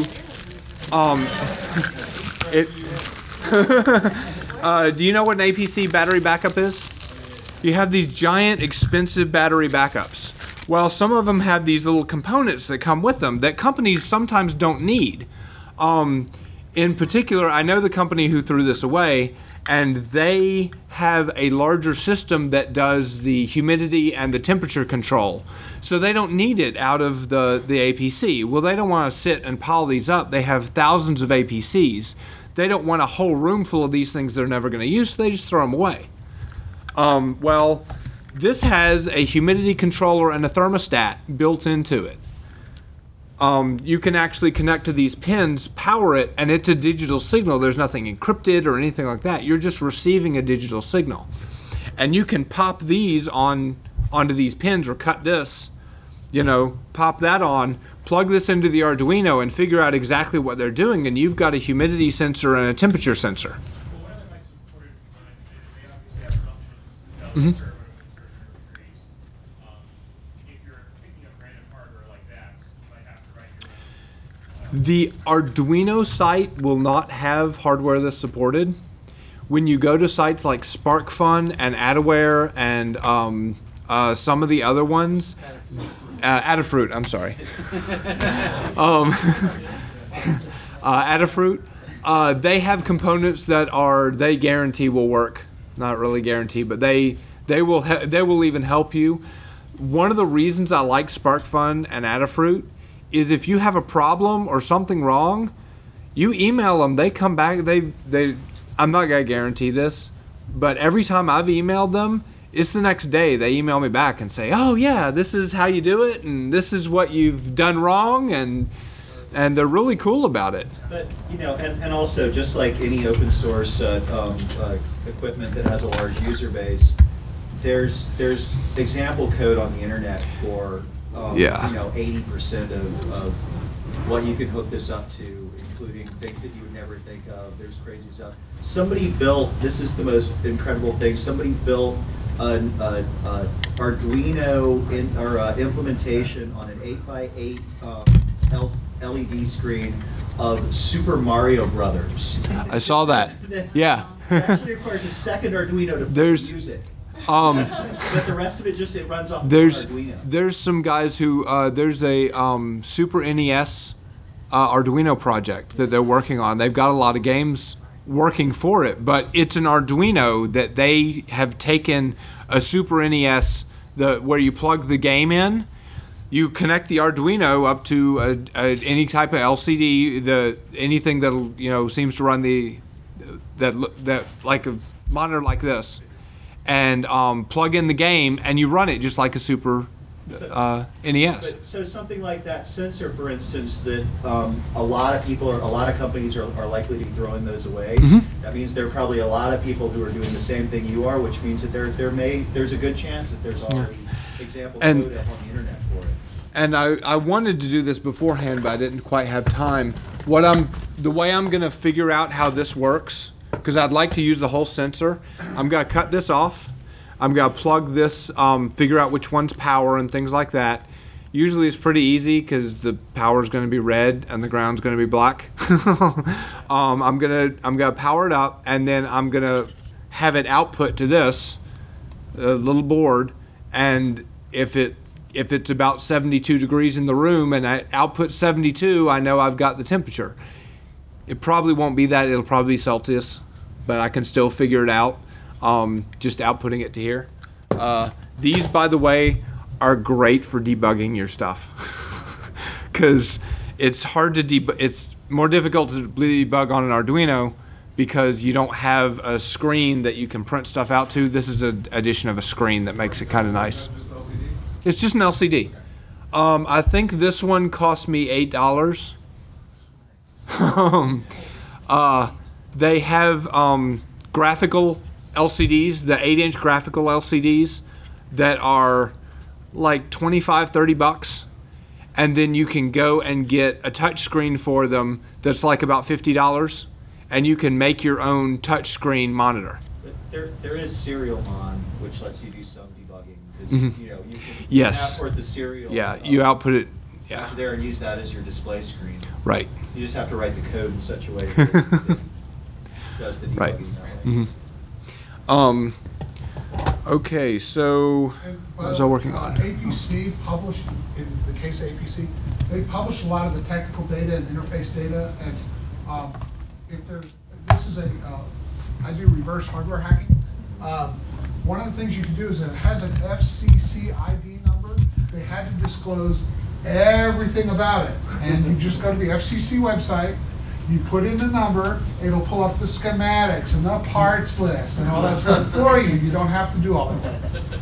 [SPEAKER 1] do you know what an APC battery backup is? You have these giant, expensive battery backups. Well, some of them have these little components that come with them that companies sometimes don't need. In particular, I know the company who threw this away, and they have a larger system that does the humidity and the temperature control. So they don't need it out of the APC. Well, they don't want to sit and pile these up. They have thousands of APCs. They don't want a whole room full of these things they're never going to use, so they just throw them away. Well, this has a humidity controller and a thermostat built into it. You can actually connect to these pins, power it, and it's a digital signal. There's nothing encrypted or anything like that. You're just receiving a digital signal. And you can pop these onto these pins or cut this, pop that on, plug this into the Arduino and figure out exactly what they're doing, and you've got a humidity sensor and a temperature sensor.
[SPEAKER 7] Well, one of my supported components is they obviously have functions that
[SPEAKER 1] Mhm.
[SPEAKER 7] serve at certain degrees. If you're picking up random hardware like that, you might have to write your own.
[SPEAKER 1] The Arduino site will not have hardware that's supported. When you go to sites like SparkFun and Adaware and some of the other ones, Adafruit, I'm sorry. Adafruit, they have components that they guarantee will work. Not really guarantee, but they will even help you. One of the reasons I like SparkFun and Adafruit is if you have a problem or something wrong, you email them, they come back. I'm not gonna guarantee this, but every time I've emailed them, it's the next day they email me back and say, "Oh yeah, this is how you do it, and this is what you've done wrong," and they're really cool about it.
[SPEAKER 2] But and also just like any open source equipment that has a large user base, there's example code on the internet for 80% of what you can hook this up to, including things that you would never think of. There's crazy stuff. Somebody built, this is the most incredible thing, somebody built an Arduino implementation on an 8x8 LED screen of Super Mario Brothers.
[SPEAKER 1] I saw that. Yeah.
[SPEAKER 2] It actually requires a second Arduino to
[SPEAKER 1] There's-
[SPEAKER 2] use it.
[SPEAKER 1] Um,
[SPEAKER 2] But the rest of it it runs off
[SPEAKER 1] there's
[SPEAKER 2] of Arduino.
[SPEAKER 1] there's some guys who there's a Super NES Arduino project that they're working on. They've got a lot of games working for it, but it's an Arduino that they have taken a Super NES where you plug the game in. You connect the Arduino up to any type of LCD, anything that seems to run that like a monitor like this, and plug in the game, and you run it just like a Super NES.
[SPEAKER 2] But, so something like that sensor, for instance, that a lot of companies are likely to be throwing those away.
[SPEAKER 1] Mhm.
[SPEAKER 2] That means there are probably a lot of people who are doing the same thing you are, which means that there's a good chance that there's already example
[SPEAKER 1] And-
[SPEAKER 2] code up on the internet for it.
[SPEAKER 1] And I wanted to do this beforehand, but I didn't quite have time. The way I'm going to figure out how this works, because I'd like to use the whole sensor, I'm going to cut this off. I'm going to plug this, figure out which one's power and things like that. Usually it's pretty easy because the power is going to be red and the ground's going to be black. I'm gonna power it up, and then I'm going to have it output to this little board, and if it's about 72 degrees in the room and I output 72, I know I've got the temperature. It probably won't be that, it'll probably be Celsius, but I can still figure it out, just outputting it to here. These, by the way, are great for debugging your stuff, because it's hard to debug. It's more difficult to debug on an Arduino because you don't have a screen that you can print stuff out to. This is an addition of a screen that makes it kind of nice. It's just an LCD. I think this one cost me $8. They have graphical LCDs, the 8-inch graphical LCDs that are like $25-30, and then you can go and get a touch screen for them that's like about $50, and you can make your own touch screen monitor.
[SPEAKER 2] But there is SerialMon, which lets you do some debugging.
[SPEAKER 1] Mhm.
[SPEAKER 2] You can
[SPEAKER 1] Yes.
[SPEAKER 2] output the serial.
[SPEAKER 1] Yeah, you output it.
[SPEAKER 2] out
[SPEAKER 1] Yeah,
[SPEAKER 2] there and use that as your display screen.
[SPEAKER 1] right.
[SPEAKER 2] You just have to write the code in such a way that it does the debugging
[SPEAKER 1] Right.
[SPEAKER 2] that way.
[SPEAKER 1] Mhm. Okay, so what was I working on?
[SPEAKER 5] APC published, in the case of APC, they publish a lot of the technical data and interface data, and I do reverse hardware hacking. One of the things you can do is it has an FCC ID number. They had to disclose everything about it, and you just go to the FCC website, you put in the number, it'll pull up the schematics and the parts list and all that stuff for you. You don't have to do all of that.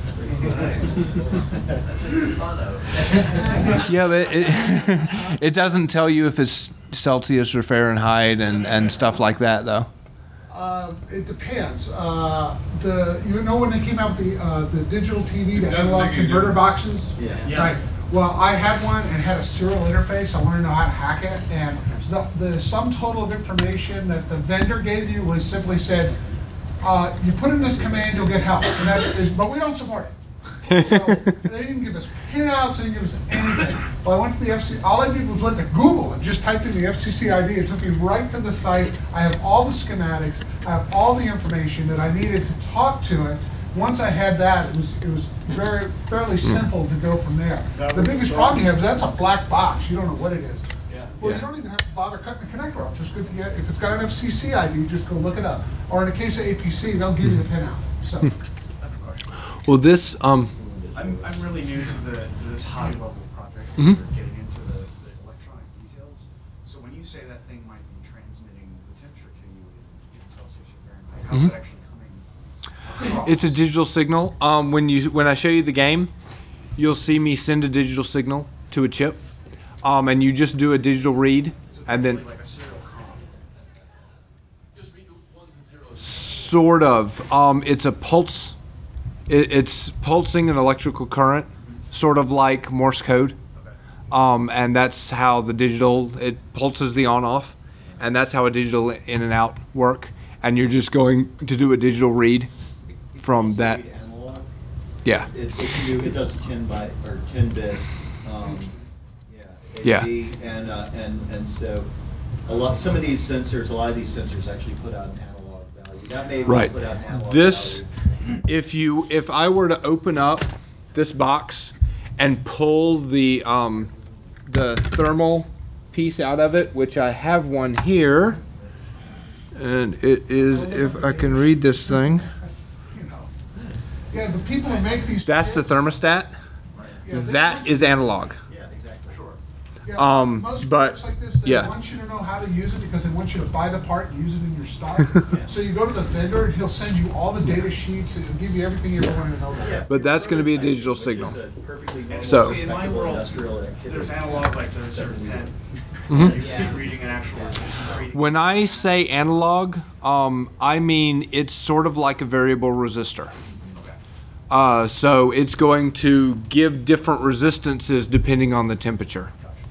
[SPEAKER 1] Yeah, but it doesn't tell you if it's Celsius or Fahrenheit and stuff like that, though.
[SPEAKER 5] It depends. When they came out with the digital TV, the analog converter boxes?
[SPEAKER 2] Yeah.
[SPEAKER 5] Right. Well, I had one and had a serial interface. I wanted to know how to hack it, and the sum total of information that the vendor gave you was simply said, you put in this command, you'll get help. But we don't support it. So they didn't give us pinouts, they didn't give us anything. Well, I went to the FCC, all I did was went to Google and just typed in the FCC ID. It took me right to the site. I have all the schematics, I have all the information that I needed to talk to it. Once I had that, it was fairly simple to go from there. The biggest problem you have is that's a black box. You don't know what it is. Well, you don't even have to bother cutting the connector off. Just good to get, if it's got an FCC ID, just go look it up. Or in the case of APC, they'll give you the pinout. So.
[SPEAKER 1] Well, this
[SPEAKER 8] I'm really new to this high level project.
[SPEAKER 1] Mhm.
[SPEAKER 8] We're getting into the electronic details. So when you say that thing might be transmitting the temperature to you in Celsius or Fahrenheit, how's
[SPEAKER 1] Mhm.
[SPEAKER 8] it actually coming across?
[SPEAKER 1] It's a digital signal. When I show you the game, you'll see me send a digital signal to a chip, and you just do a digital read,
[SPEAKER 8] Is it
[SPEAKER 1] and then
[SPEAKER 8] like a serial comm? Just read the ones and zeros.
[SPEAKER 1] sort of. It's a pulse. It's pulsing an electrical current, sort of like Morse code, and that's how it pulses the on-off, and that's how a digital in and out work. And you're just going to do a digital read from that.
[SPEAKER 2] Analog.
[SPEAKER 1] Yeah.
[SPEAKER 2] It does 10 bit. Yeah.
[SPEAKER 1] Yeah.
[SPEAKER 2] and so some of these sensors, a lot of these sensors actually put out an analog value. That may
[SPEAKER 1] Right.
[SPEAKER 2] put out an analog
[SPEAKER 1] This,
[SPEAKER 2] value.
[SPEAKER 1] if I were to open up this box and pull the thermal piece out of it, which I have one here, and it is, if I can read this thing,
[SPEAKER 5] You know. Yeah, the people who make these.
[SPEAKER 1] that's the
[SPEAKER 5] chips,
[SPEAKER 1] thermostat.
[SPEAKER 5] yeah, they
[SPEAKER 1] That
[SPEAKER 5] want
[SPEAKER 1] is
[SPEAKER 5] you-
[SPEAKER 1] analog.
[SPEAKER 2] Yeah, exactly. Sure.
[SPEAKER 5] Yeah,
[SPEAKER 1] but
[SPEAKER 5] most products like this, they
[SPEAKER 1] yeah.
[SPEAKER 5] want you to know how to use it because they want you to buy the part and use it in your stock. So you go to the vendor and he'll send you all the data sheets and he'll give you everything you ever wanted to know about.
[SPEAKER 2] Yeah.
[SPEAKER 1] But that's going to be a digital
[SPEAKER 2] Which is
[SPEAKER 1] signal.
[SPEAKER 2] a perfectly normal,
[SPEAKER 1] So-
[SPEAKER 8] See, in my
[SPEAKER 2] respectable
[SPEAKER 8] world,
[SPEAKER 2] industrial activity.
[SPEAKER 8] there's analog like there's a pen.
[SPEAKER 1] Mhm.
[SPEAKER 8] You keep reading an actual resistance reading.
[SPEAKER 1] When I say analog, I mean it's sort of like a variable resistor. So it's going to give different resistances depending on the temperature.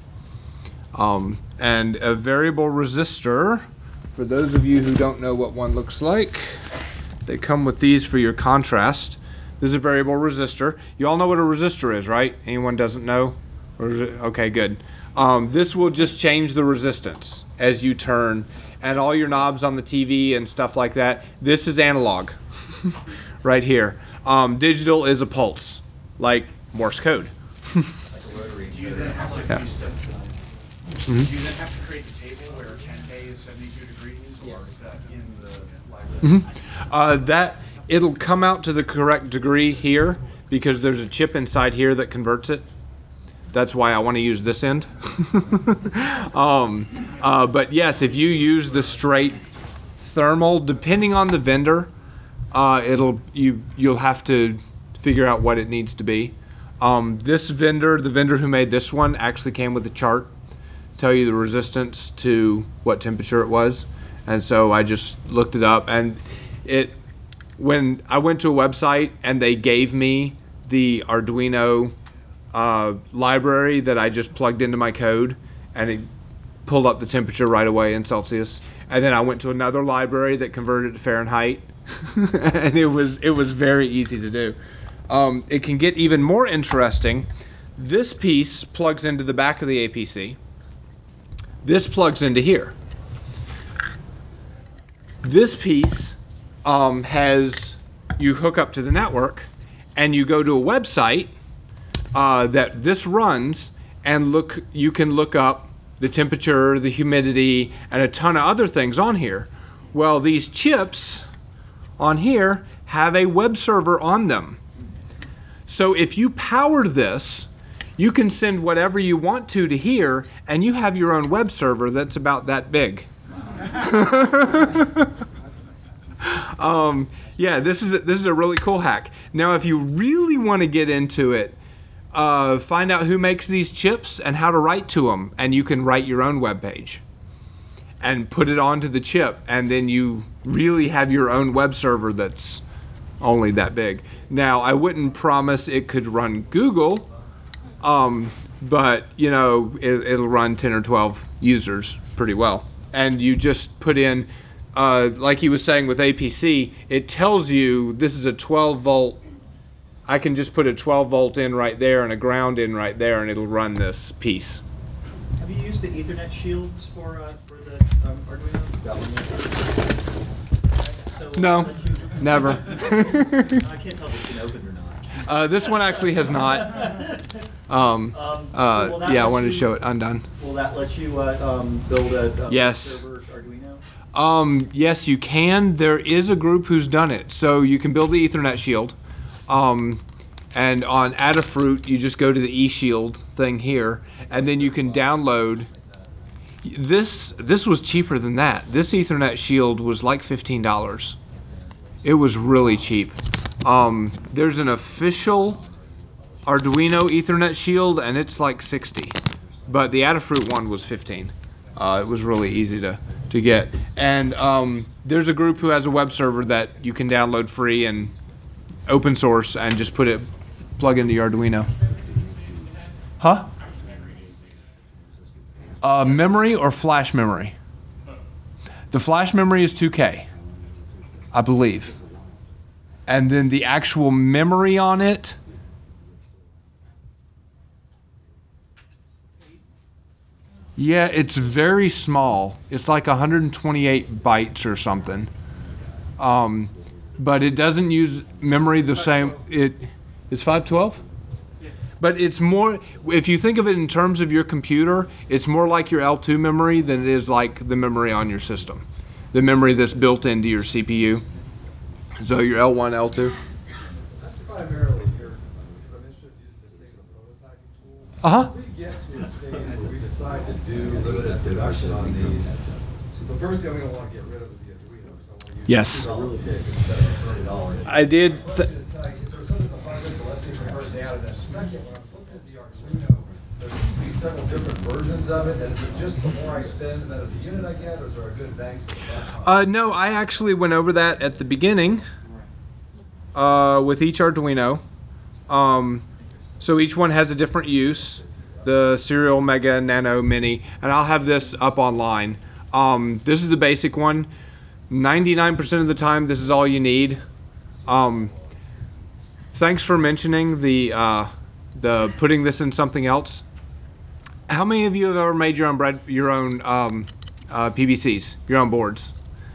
[SPEAKER 1] And a variable resistor, for those of you who don't know what one looks like, they come with these for your contrast. This is a variable resistor. You all know what a resistor is, right? Anyone doesn't know? Or is it? Okay, good. This will just change the resistance as you turn, and all your knobs on the TV and stuff like that. This is analog, right here. Digital is a pulse, like Morse code.
[SPEAKER 2] Like a rotary.
[SPEAKER 8] Do you then have to,
[SPEAKER 1] Yeah.
[SPEAKER 8] do you then have to create the table where 10K is 72 degrees, or
[SPEAKER 2] Yes.
[SPEAKER 8] is that in the library?
[SPEAKER 1] That it'll come out to the correct degree here because there's a chip inside here that converts it. That's why I want to use this end. But yes, if you use the straight thermal, depending on the vendor, you'll have to figure out what it needs to be. This vendor, the vendor who made this one, actually came with a chart, tell you the resistance to what temperature it was, and so I just looked it up, and when I went to a website and they gave me the Arduino library that I just plugged into my code, and it pulled up the temperature right away in Celsius. And then I went to another library that converted it to Fahrenheit, and it was very easy to do. It can get even more interesting. This piece plugs into the back of the APC. This plugs into here. This piece you hook up to the network, and you go to a website that this runs, and you can look up the temperature, the humidity, and a ton of other things on here. Well, these chips on here have a web server on them. So if you power this, you can send whatever you want to here, and you have your own web server that's about that big. Yeah, this is a really cool hack. Now, if you really want to get into it, find out who makes these chips and how to write to them, and you can write your own web page and put it onto the chip, and then you really have your own web server that's only that big. Now, I wouldn't promise it could run Google, but it'll run 10 or 12 users pretty well. And you just put in, like he was saying with APC, it tells you this is a 12 volt. I can just put a 12 volt in right there and a ground in right there, and it'll run this piece.
[SPEAKER 2] Have you used the Ethernet shields for the Arduino? That one yet? So,
[SPEAKER 1] No, never.
[SPEAKER 2] I can't tell if it's been opened or not.
[SPEAKER 1] This one actually has not.
[SPEAKER 2] Will that
[SPEAKER 1] Yeah, I
[SPEAKER 2] let
[SPEAKER 1] wanted to
[SPEAKER 2] you-
[SPEAKER 1] show it undone.
[SPEAKER 2] Will that let you build a
[SPEAKER 1] Yes.
[SPEAKER 2] server Arduino?
[SPEAKER 1] Yes, you can. There is a group who's done it. So you can build the Ethernet shield. And on Adafruit, you just go to the eShield thing here, and then you can download. This was cheaper than that. This Ethernet shield was like $15. It was really cheap. There's an official Arduino Ethernet shield, and it's like $60. But the Adafruit one was $15. It was really easy to get. And there's a group who has a web server that you can download free and open source and just plug into your Arduino. Huh? Memory or flash memory? The flash memory is 2K, I believe. And then the actual memory on it, Yeah, it's very small. It's like 128 bytes or something. But it doesn't use memory the same. It's 512? But it's more, if you think of it in terms of your computer, it's more like your L2 memory than it is like the memory on your system. The memory that's built into your CPU. So your L1, L2.
[SPEAKER 9] That's primarily your permission to use this thing as a prototyping tool.
[SPEAKER 1] Uh-huh.
[SPEAKER 9] If we get to a stage where we decide to do limited production on these, so the first thing we're going to want to get rid of is the Arduino. So I want to use
[SPEAKER 1] Yes.
[SPEAKER 9] $2 pick instead of $30.
[SPEAKER 1] I did.
[SPEAKER 9] My question is, like, is there something fundamental, let's say, for personality? That second, when I'm looking at the Arduino, there seems to be several different versions of it, and is it just the more I spend, the better the unit I get, or is there a good bang for the buck?
[SPEAKER 1] No, I actually went over that at the beginning with each Arduino. So each one has a different use. The Serial, Mega, Nano, Mini, and I'll have this up online. This is the basic one. 99% of the time, this is all you need. Thanks for mentioning the putting this in something else. How many of you have ever made your own PVCs, your own boards?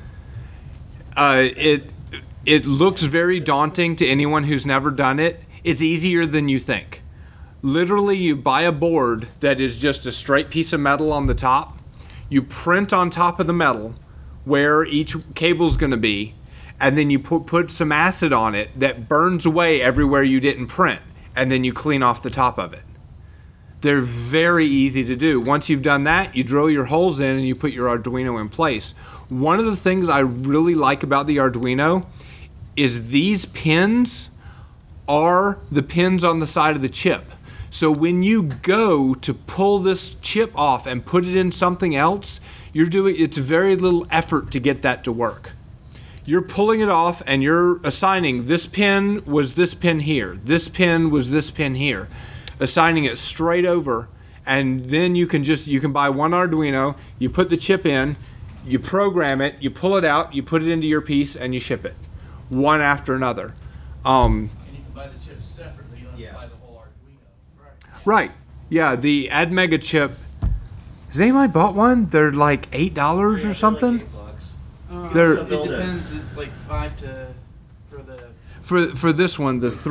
[SPEAKER 1] It looks very daunting to anyone who's never done it. It's easier than you think. Literally, you buy a board that is just a straight piece of metal on the top. You print on top of the metal where each cable's going to be, and then you put some acid on it that burns away everywhere you didn't print, and then you clean off the top of it. They're very easy to do. Once you've done that, you drill your holes in and you put your Arduino in place. One of the things I really like about the Arduino is these pins are the pins on the side of the chip. So when you go to pull this chip off and put it in something else, it's very little effort to get that to work. You're pulling it off and you're assigning this pin was this pin here, this pin was this pin here, assigning it straight over, and then you can buy one Arduino, you put the chip in, you program it, you pull it out, you put it into your piece, and you ship it, one after another.
[SPEAKER 4] And you can buy the chips separately, you don't have to buy the whole Arduino.
[SPEAKER 1] Right. Yeah, the AdMega chip. Has anybody bought one? They're like $8 or something.
[SPEAKER 2] Like
[SPEAKER 1] They're-
[SPEAKER 4] It depends. It's like for the.
[SPEAKER 1] For this one, the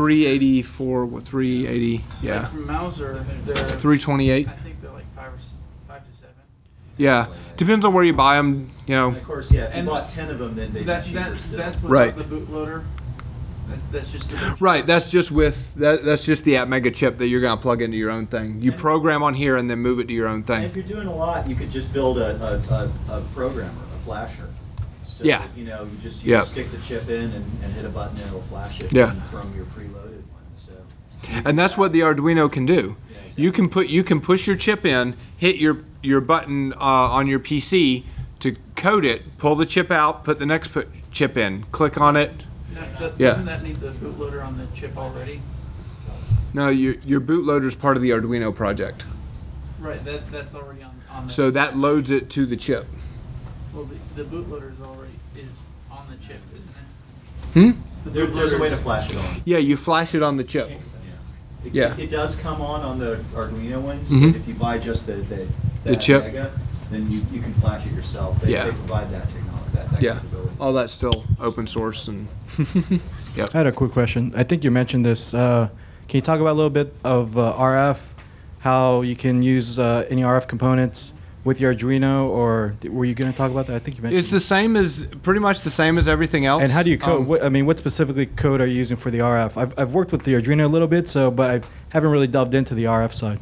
[SPEAKER 1] 380, yeah,
[SPEAKER 4] Like from Mauser, they're
[SPEAKER 1] 328.
[SPEAKER 4] I think they're like 5 to 7.
[SPEAKER 1] Yeah, depends on where you buy them. You know.
[SPEAKER 2] And of course, yeah, if you
[SPEAKER 4] And
[SPEAKER 2] bought 10 of them, then they'd be cheaper still.
[SPEAKER 4] That's without
[SPEAKER 1] Right.
[SPEAKER 4] the bootloader. That's just the
[SPEAKER 1] Right, that's just that's just the AtMega chip that you're gonna plug into your own thing. You program on here and then move it to your own
[SPEAKER 2] And
[SPEAKER 1] thing.
[SPEAKER 2] if you're doing a lot, you could just build a programmer, a flasher. So,
[SPEAKER 1] Yeah.
[SPEAKER 2] you know, you just
[SPEAKER 1] Yep.
[SPEAKER 2] stick the chip in and hit a button and it'll flash it
[SPEAKER 1] Yeah.
[SPEAKER 2] from your preloaded one. So.
[SPEAKER 1] And that's what the Arduino can do.
[SPEAKER 2] Yeah, exactly.
[SPEAKER 1] You can push your chip in, hit your button on your PC to code it, pull the chip out, put the next chip in, click on it. Yeah.
[SPEAKER 4] Doesn't that need the bootloader on the chip already?
[SPEAKER 1] No, your bootloader is part of the Arduino project.
[SPEAKER 4] Right. That's already on the.
[SPEAKER 1] So that loads it to the chip.
[SPEAKER 4] Well, the bootloader is on the chip, isn't it?
[SPEAKER 1] Hmm?
[SPEAKER 2] There's a way to flash it on.
[SPEAKER 1] Yeah, you flash it on the chip. Yeah.
[SPEAKER 2] It does come on the Arduino ones,
[SPEAKER 1] Mhm.
[SPEAKER 2] but if you buy just the
[SPEAKER 1] chip.
[SPEAKER 2] Mega, then you can flash it yourself. They provide that technology, that
[SPEAKER 1] Yeah,
[SPEAKER 2] capability.
[SPEAKER 1] all that's still open source and. Yep.
[SPEAKER 10] I had a quick question. I think you mentioned this. Can you talk about a little bit of RF, how you can use any RF components with your Arduino, or were you going to talk about that? I think you mentioned.
[SPEAKER 1] It's the same as pretty much the same as everything else.
[SPEAKER 10] And how do you code? What specifically code are you using for the RF? I've worked with the Arduino a little bit, but I haven't really delved into the RF side.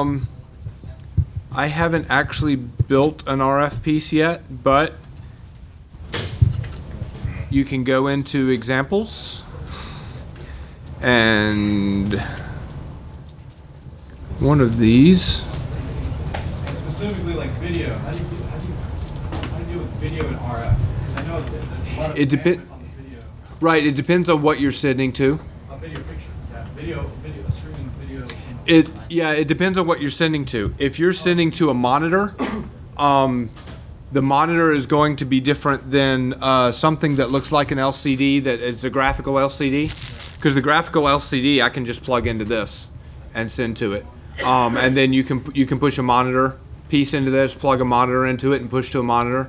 [SPEAKER 1] I haven't actually built an RF piece yet, but you can go into examples and one of these.
[SPEAKER 4] Specifically, like video. How do you deal with video and RF? Because I know there's a lot of
[SPEAKER 1] It depen-
[SPEAKER 4] bandwidth on the video.
[SPEAKER 1] Right, it depends on what you're sending to.
[SPEAKER 4] A video picture. Yeah, streaming video.
[SPEAKER 1] It depends on what you're sending to. If you're sending to a monitor, the monitor is going to be different than something that looks like an LCD, that is a graphical LCD. Because the graphical LCD, I can just plug into this and send to it. And then you can push a monitor piece into this, plug a monitor into it, and push to a monitor.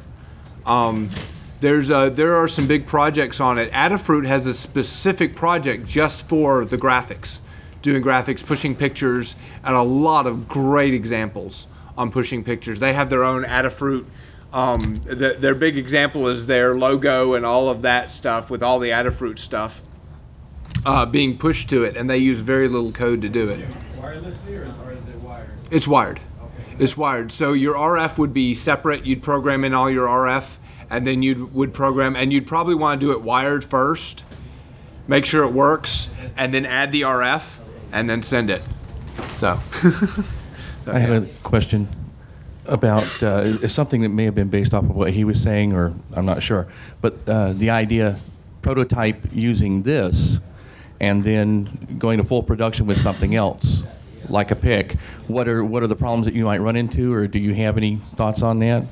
[SPEAKER 1] There are some big projects on it. Adafruit has a specific project just for the graphics, doing graphics, pushing pictures, and a lot of great examples on pushing pictures. They have their own Adafruit. Their big example is their logo and all of that stuff with all the Adafruit stuff being pushed to it, and they use very little code to do it.
[SPEAKER 4] Wirelessly or is it wired?
[SPEAKER 1] It's wired.
[SPEAKER 4] Okay.
[SPEAKER 1] It's wired. So your RF would be separate. You'd program in all your RF, and then you would program, and you'd probably want to do it wired first, make sure it works, and then add the RF, and then send it. So.
[SPEAKER 11] I have a question about it's something that may have been based off of what he was saying, or I'm not sure. But the idea, prototype using this, and then going to full production with something else, like a PIC. What are the problems that you might run into, or do you have any thoughts on that?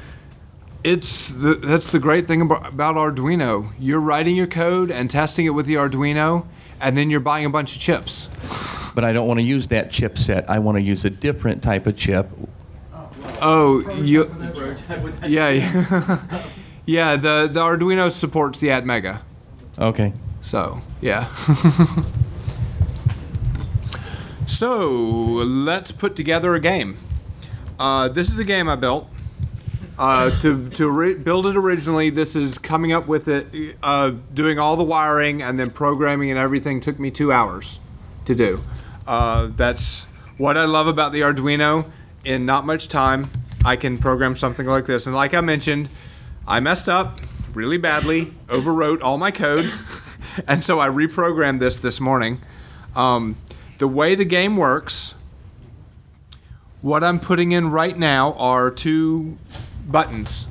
[SPEAKER 1] That's the great thing about Arduino. You're writing your code and testing it with the Arduino, and then you're buying a bunch of chips.
[SPEAKER 11] But I don't want to use that chipset. I want to use a different type of chip.
[SPEAKER 1] Oh, yeah. Yeah, the Arduino supports the Atmega.
[SPEAKER 11] Okay.
[SPEAKER 1] So, yeah. So, let's put together a game. This is a game I built. To build it originally, this is coming up with it, doing all the wiring and then programming and everything took me 2 hours to do. That's what I love about the Arduino. In not much time, I can program something like this. And like I mentioned, I messed up really badly, overwrote all my code, and so I reprogrammed this morning. The way the game works, what I'm putting in right now are 2 buttons.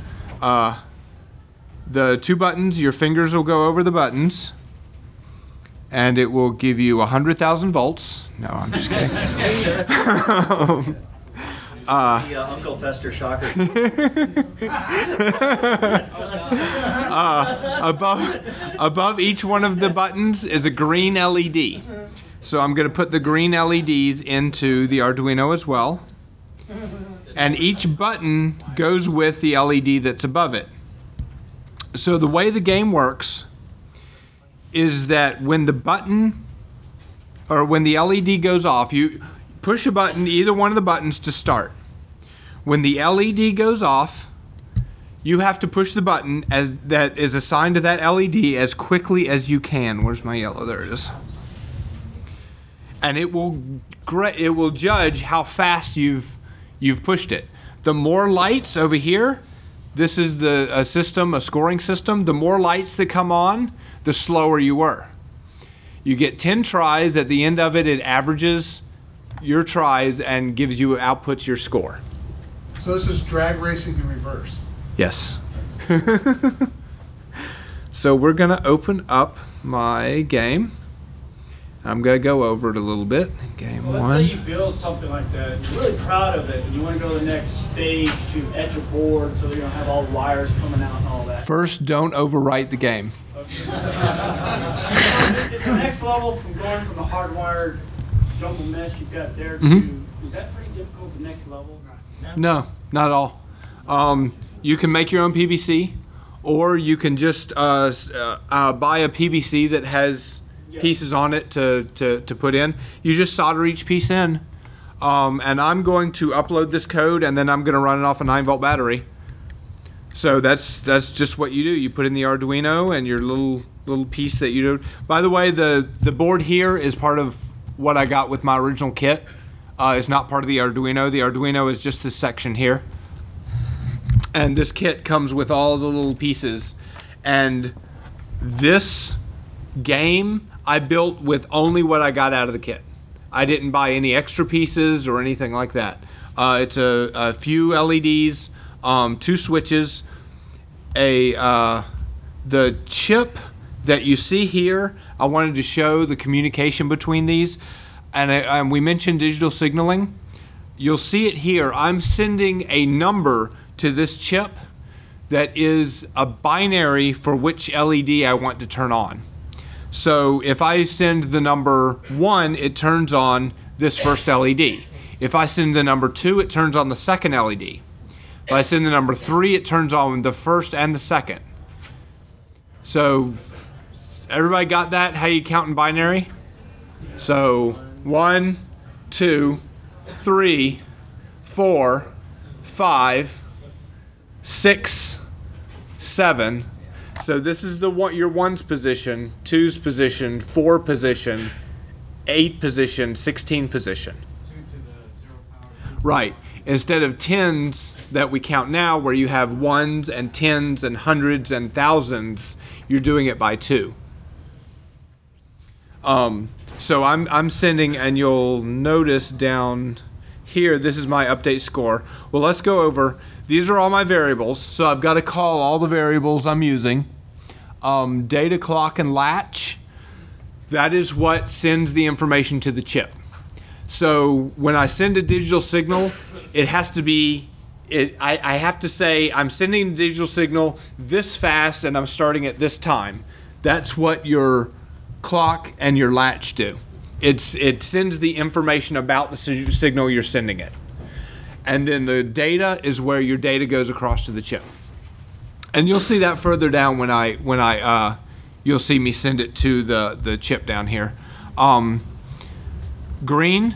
[SPEAKER 1] The 2 buttons, your fingers will go over the buttons, and it will give you 100,000 volts. No, I'm just kidding.
[SPEAKER 2] Uncle Fester shocker.
[SPEAKER 1] Above each one of the buttons is a green LED. So I'm going to put the green LEDs into the Arduino as well. And each button goes with the LED that's above it. So the way the game works is that when the button, or when the LED goes off, you push a button, either one of the buttons, to start. When the LED goes off, you have to push the button that is assigned to that LED as quickly as you can. Where's my yellow? There it is. And it will judge how fast you've pushed it. The more lights over here, this is a scoring system. The more lights that come on, the slower you were. You get 10 tries. At the end of it, it averages your tries and gives you, outputs your score.
[SPEAKER 5] So this is drag racing in reverse.
[SPEAKER 1] Yes. So we're going to open up my game. I'm going to go over it a little bit. Game
[SPEAKER 12] well,
[SPEAKER 1] one.
[SPEAKER 12] Let's say you build something like that, and you're really proud of it, and you want to go to the next stage to etch a board so you don't have all the wires coming out and all that.
[SPEAKER 1] First, don't overwrite the game.
[SPEAKER 12] Okay. Is the next level from going from the hardwired jumble mesh you've got there is that pretty difficult, the next level?
[SPEAKER 1] No, not at all. You can make your own PVC, or you can just buy a PVC that has pieces on it to put in. You just solder each piece in, and I'm going to upload this code, and then I'm going to run it off a 9-volt battery. So that's just what you do. You put in the Arduino and your little piece that you do. By the way, the board here is part of what I got with my original kit. It's not part of the Arduino. The Arduino is just this section here. And this kit comes with all the little pieces. And this game I built with only what I got out of the kit. I didn't buy any extra pieces or anything like that. It's a few LEDs, 2 switches, the chip that you see here. I wanted to show the communication between these, and we mentioned digital signaling. You'll see it here. I'm sending a number to this chip that is a binary for which LED I want to turn on. So if I send the number 1, it turns on this first LED. If I send the number 2, it turns on the second LED. If I send the number 3, it turns on the first and the second. So, everybody got that? How you count in binary? So, 1, 2, 3, 4, 5, 6, 7. So this is the one, your 1's position, 2's position, 4 position, 8 position, 16 position. Right. Instead of tens that we count now, where you have ones and tens and hundreds and thousands, you're doing it by 2. So I'm sending, and you'll notice down here, this is my update score. Well, let's go over. These are all my variables, so I've got to call all the variables I'm using. Data, clock, and latch, that is what sends the information to the chip. So when I send a digital signal, it has to be, I have to say I'm sending a digital signal this fast and I'm starting at this time. That's what your clock and your latch do. It sends the information about the signal you're sending it. And then the data is where your data goes across to the chip. And you'll see that further down when you'll see me send it to the chip down here. Green,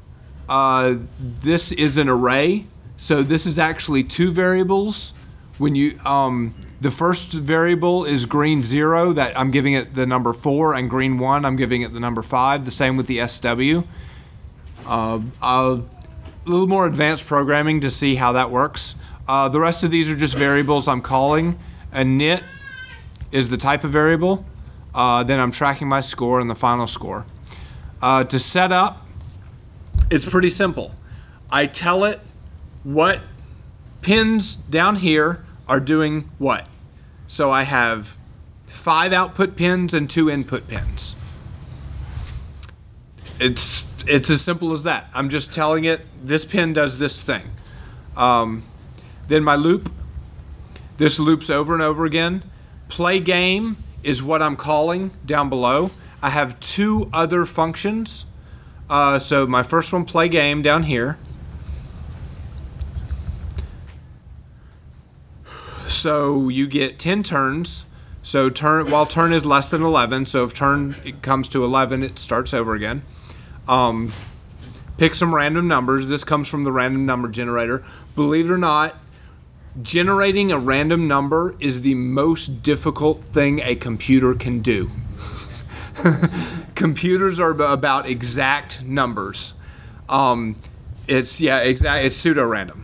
[SPEAKER 1] this is an array, so this is actually 2 variables. When you the first variable is green 0, that I'm giving it the number 4, and green 1, I'm giving it the number 5. The same with the SW. A little more advanced programming to see how that works. The rest of these are just variables I'm calling. A init is the type of variable. Then I'm tracking my score and the final score. To set up, it's pretty simple. I tell it what pins down here are doing what. So I have 5 output pins and 2 input pins. It's as simple as that. I'm just telling it this pin does this thing. Then my loop, this loops over and over again. Play game is what I'm calling down below. I have 2 other functions. So my first one, play game, down here. So you get 10 turns. So while turn is less than 11, so if turn it comes to 11, it starts over again. Pick some random numbers. This comes from the random number generator. Believe it or not, generating a random number is the most difficult thing a computer can do. Computers are about exact numbers. It's pseudo-random.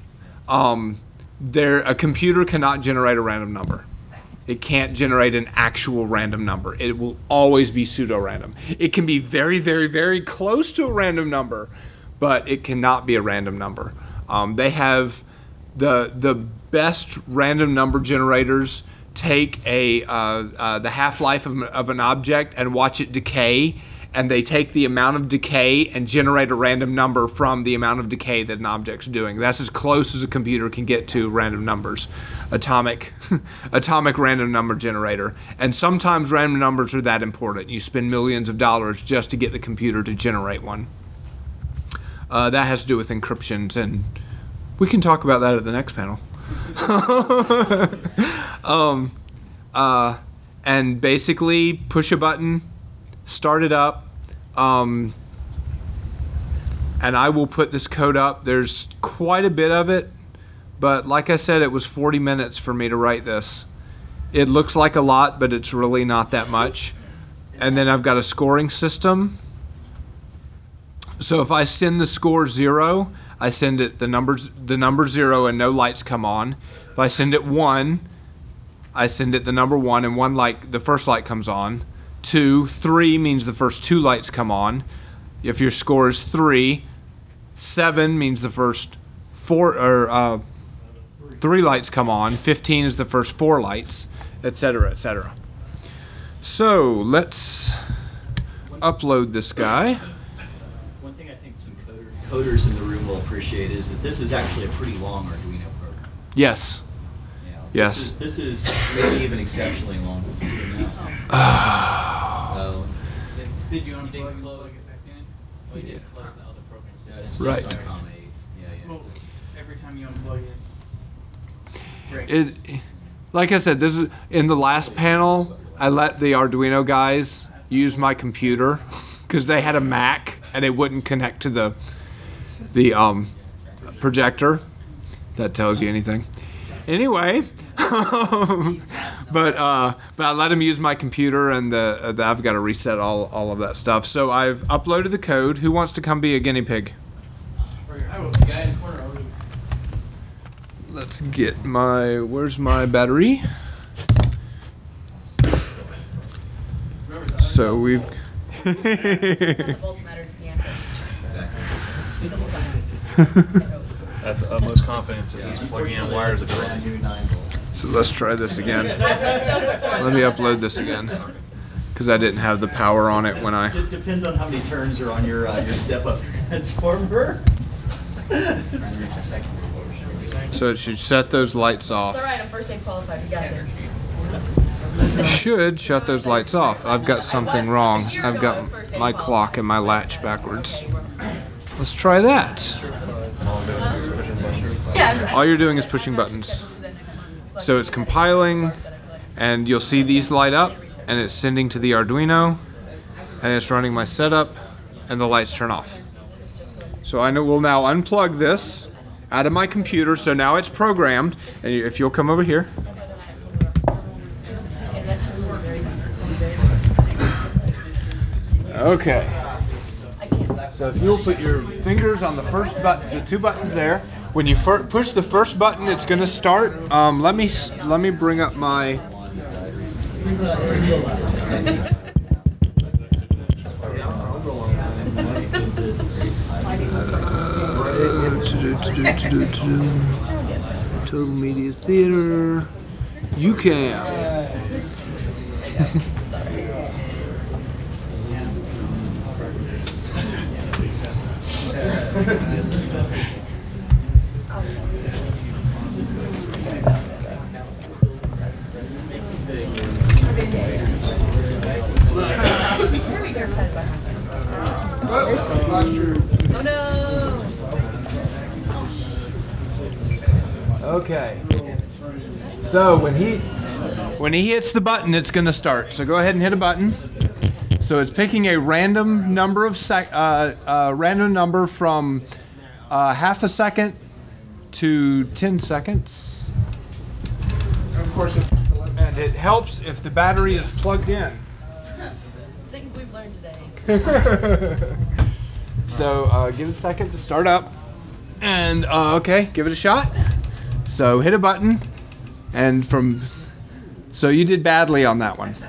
[SPEAKER 1] A computer cannot generate a random number. It can't generate an actual random number. It will always be pseudo-random. It can be very, very, very close to a random number, but it cannot be a random number. They have the best random number generators take the half-life of an object and watch it decay, and they take the amount of decay and generate a random number from the amount of decay that an object's doing. That's as close as a computer can get to random numbers. Atomic random number generator. And sometimes random numbers are that important. You spend millions of dollars just to get the computer to generate one. That has to do with encryptions, and we can talk about that at the next panel. And basically push a button, start it up, and I will put this code up. There's quite a bit of it, but like I said, it was 40 minutes for me to write this. It looks like a lot, but it's really not that much. And then I've got a scoring system. So if I send the score 0, I send it the number 0 and no lights come on. If I send it 1, I send it the number 1 and the first light comes on. 2, 3 means the first 2 lights come on. If your score is 3, 7 means the first 3 lights come on. 15 is the first 4 lights, etc., etc. So let's upload this guy.
[SPEAKER 2] One thing I think some coders in the room will appreciate is that this is actually a pretty long Arduino program.
[SPEAKER 1] Yes. Yes.
[SPEAKER 2] This is maybe even exceptionally long.
[SPEAKER 6] Did you unplug close a second? Oh, you did close the other programs.
[SPEAKER 1] Right.
[SPEAKER 12] time you unplug it. Break.
[SPEAKER 1] Like I said, this is in the last panel. I let the Arduino guys use my computer because they had a Mac and it wouldn't connect to the projector. If that tells you anything. Anyway, but I let them use my computer, and I've got to reset all of that stuff. So I've uploaded the code. Who wants to come be a guinea pig? Let's get my, where's my battery? So we've
[SPEAKER 7] At the utmost confidence that he's plugging in wires that are
[SPEAKER 1] So let's try this again. Let me upload this again, because I didn't have the power on it when I...
[SPEAKER 2] It depends on how many turns are on your step-up transformer.
[SPEAKER 1] So it should shut those lights off.
[SPEAKER 13] It's alright, I'm first aid qualified, we got it.
[SPEAKER 1] It should shut those lights off. I've got something wrong. I've got my clock and my latch backwards. Let's try that. All you're doing is pushing buttons. So it's compiling, and you'll see these light up, and it's sending to the Arduino, and it's running my setup, and the lights turn off. So I will now unplug this out of my computer, so now it's programmed, and if you'll come over here. Okay. So if you'll put your fingers on the first button, the two buttons there. When you push the first button, it's going to start. Let me bring up my. Total Media Theater. UCAM.
[SPEAKER 13] Oh no!
[SPEAKER 1] Okay. So when he hits the button, it's going to start. So go ahead and hit a button. So it's picking a random number from half a second to 10 seconds. And of course, and it helps if the battery is plugged in.
[SPEAKER 13] Things we've learned today.
[SPEAKER 1] So give it a second to start up, and okay, give it a shot. So hit a button, and so you did badly on that one.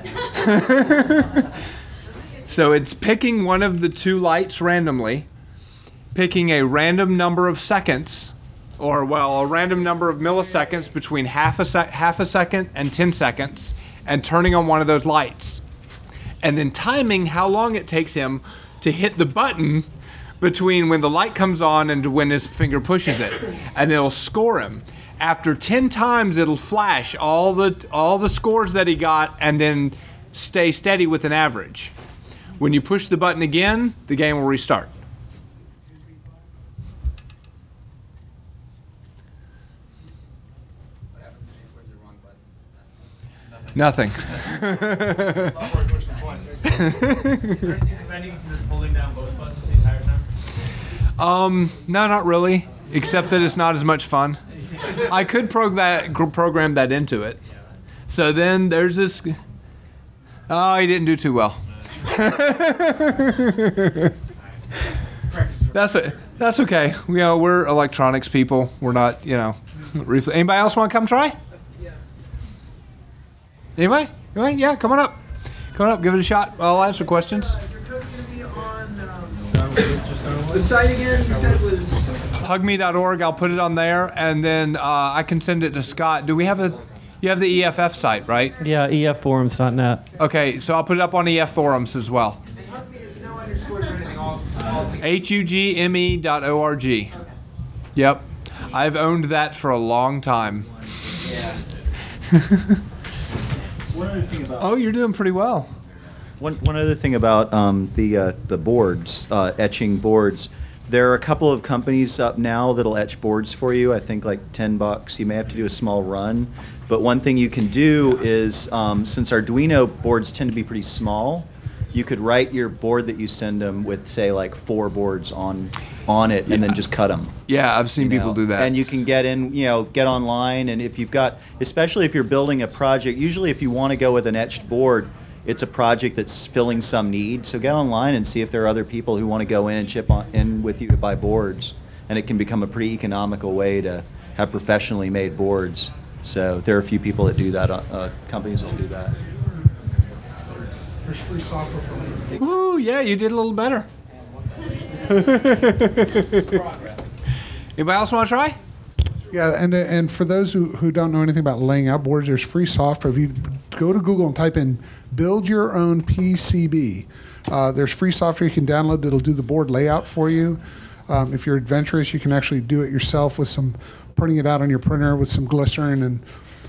[SPEAKER 1] So it's picking one of the two lights randomly, picking a random number of seconds, or a random number of milliseconds between half a second and 10 seconds, and turning on one of those lights, and then timing how long it takes him to hit the button between when the light comes on and when his finger pushes it, and it'll score him. After 10 times, it'll flash all the scores that he got, and then stay steady with an average. When you push the button again, the game will restart. Nothing. No, not really. Except that it's not as much fun. I could program that into it. So then there's this. Oh, he didn't do too well. That's okay. We're electronics people. We're not, Anybody else want to come try? Anybody? Yeah, come on up. Come on up, give it a shot. I'll answer questions.
[SPEAKER 3] Your code's going to be on the site again, you said it was...
[SPEAKER 1] Hugme.org, I'll put it on there, and then I can send it to Scott. You have the EFF site, right?
[SPEAKER 14] Yeah, efforums.net.
[SPEAKER 1] Okay, so I'll put it up on EF Forums as well.
[SPEAKER 3] Hugme is no underscores or anything, all
[SPEAKER 1] HUGME.org. Yep. I've owned that for a long time.
[SPEAKER 2] Yeah. One other thing about...
[SPEAKER 1] Oh, you're doing pretty well.
[SPEAKER 2] One other thing about the boards, etching boards. There are a couple of companies up now that'll etch boards for you. I think like $10. You may have to do a small run. But one thing you can do is, since Arduino boards tend to be pretty small, you could write your board that you send them with, say, like 4 boards on it, and then just cut them.
[SPEAKER 1] Yeah, I've seen people do that.
[SPEAKER 2] And you can get online, and if you've got, especially if you're building a project, usually if you want to go with an etched board, it's a project that's filling some need. So get online and see if there are other people who want to go in and chip in with you to buy boards, and it can become a pretty economical way to have professionally made boards. So there are a few people that do that, companies that do that.
[SPEAKER 5] There's free software for me.
[SPEAKER 1] Ooh, yeah, you did a little better. Anybody else want to try?
[SPEAKER 5] Yeah, and for those who don't know anything about laying out boards, there's free software. If you go to Google and type in "build your own PCB," there's free software you can download that'll do the board layout for you. If you're adventurous, you can actually do it yourself with some printing it out on your printer with some glycerin and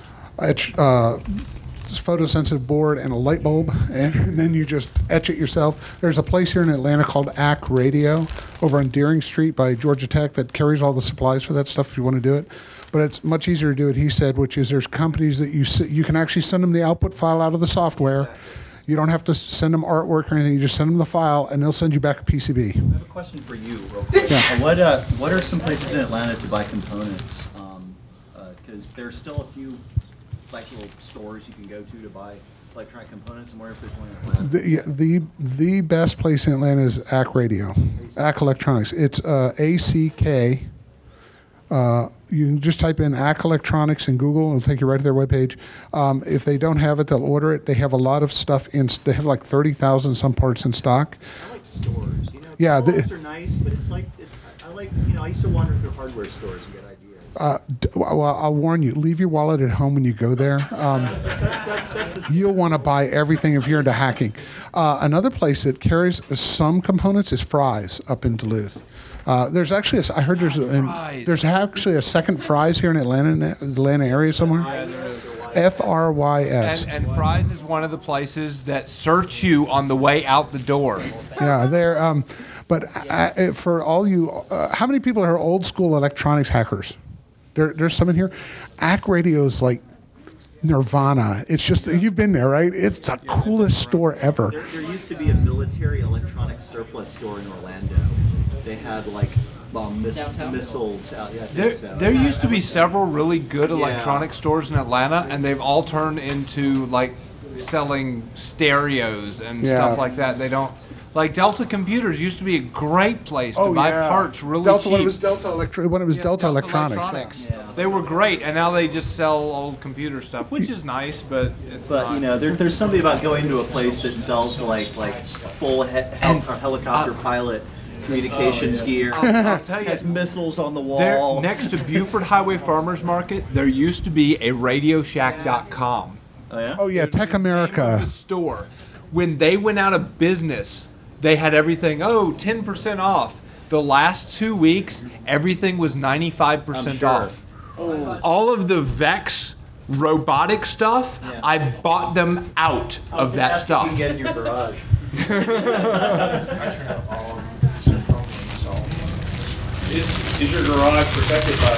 [SPEAKER 5] photosensitive board and a light bulb, and then you just etch it yourself. There's a place here in Atlanta called ACK Radio over on Deering Street by Georgia Tech that carries all the supplies for that stuff if you want to do it. But it's much easier to do it, he said, which is there's companies that you can actually send them the output file out of the software. You don't have to send them artwork or anything. You just send them the file, and they'll send you back a PCB.
[SPEAKER 2] I have a question for you, real quick.
[SPEAKER 5] Yeah.
[SPEAKER 2] What are some places in Atlanta to buy components? Because there's still a few like little stores you can go to buy electronic components. And where if there's one in Atlanta?
[SPEAKER 5] The best place in Atlanta is ACK Radio, ACK Electronics. It's ACK. You can just type in ACK Electronics in Google, and it'll take you right to their webpage. If they don't have it, they'll order it. They have a lot of stuff they have like 30,000 some parts in stock.
[SPEAKER 2] I like stores.
[SPEAKER 5] Yeah,
[SPEAKER 2] stores are nice, but it's like I used to wander through hardware stores and get ideas.
[SPEAKER 5] Well, I'll warn you, leave your wallet at home when you go there. You'll want to buy everything if you're into hacking. Another place that carries some components is Fry's up in Duluth. There's actually, I heard there's actually a second Fry's here in Atlanta area somewhere. FRYS.
[SPEAKER 1] And Fry's is one of the places that search you on the way out the door.
[SPEAKER 5] Yeah, they're. But for all you, how many people are old school electronics hackers? There's some in here. ACK Radio is like nirvana. It's just, you've been there, right? It's the coolest store ever.
[SPEAKER 2] There used to be a military electronics surplus store in Orlando. They had like missiles out. Yeah,
[SPEAKER 1] there used to be several really good electronic stores in Atlanta, and they've all turned into like selling stereos and stuff like that. They don't. Like Delta Computers used to be a great place to buy parts really cheap.
[SPEAKER 5] When it was Delta Electronics.
[SPEAKER 1] Yeah. They were great, and now they just sell old computer stuff, which is nice, but it's not.
[SPEAKER 2] There's something about going to a place that sells like full helicopter pilot communications gear.
[SPEAKER 1] I'll tell you,
[SPEAKER 2] has missiles on the wall.
[SPEAKER 1] Next to Buford Highway Farmers Market, there used to be a RadioShack.com.
[SPEAKER 2] Oh yeah.
[SPEAKER 5] Oh yeah, Tech America.
[SPEAKER 1] The store. When they went out of business, they had everything, 10% off. The last 2 weeks, everything was 95% off.
[SPEAKER 2] Oh.
[SPEAKER 1] All of the Vex robotic stuff, I bought them out of that stuff.
[SPEAKER 2] You can get in your garage.
[SPEAKER 4] Is your garage protected by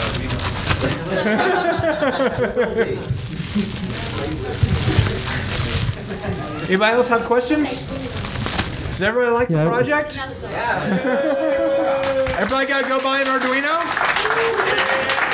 [SPEAKER 1] Anybody else have questions? Does everybody like the project?
[SPEAKER 2] Yeah.
[SPEAKER 1] Everybody got to go buy an Arduino?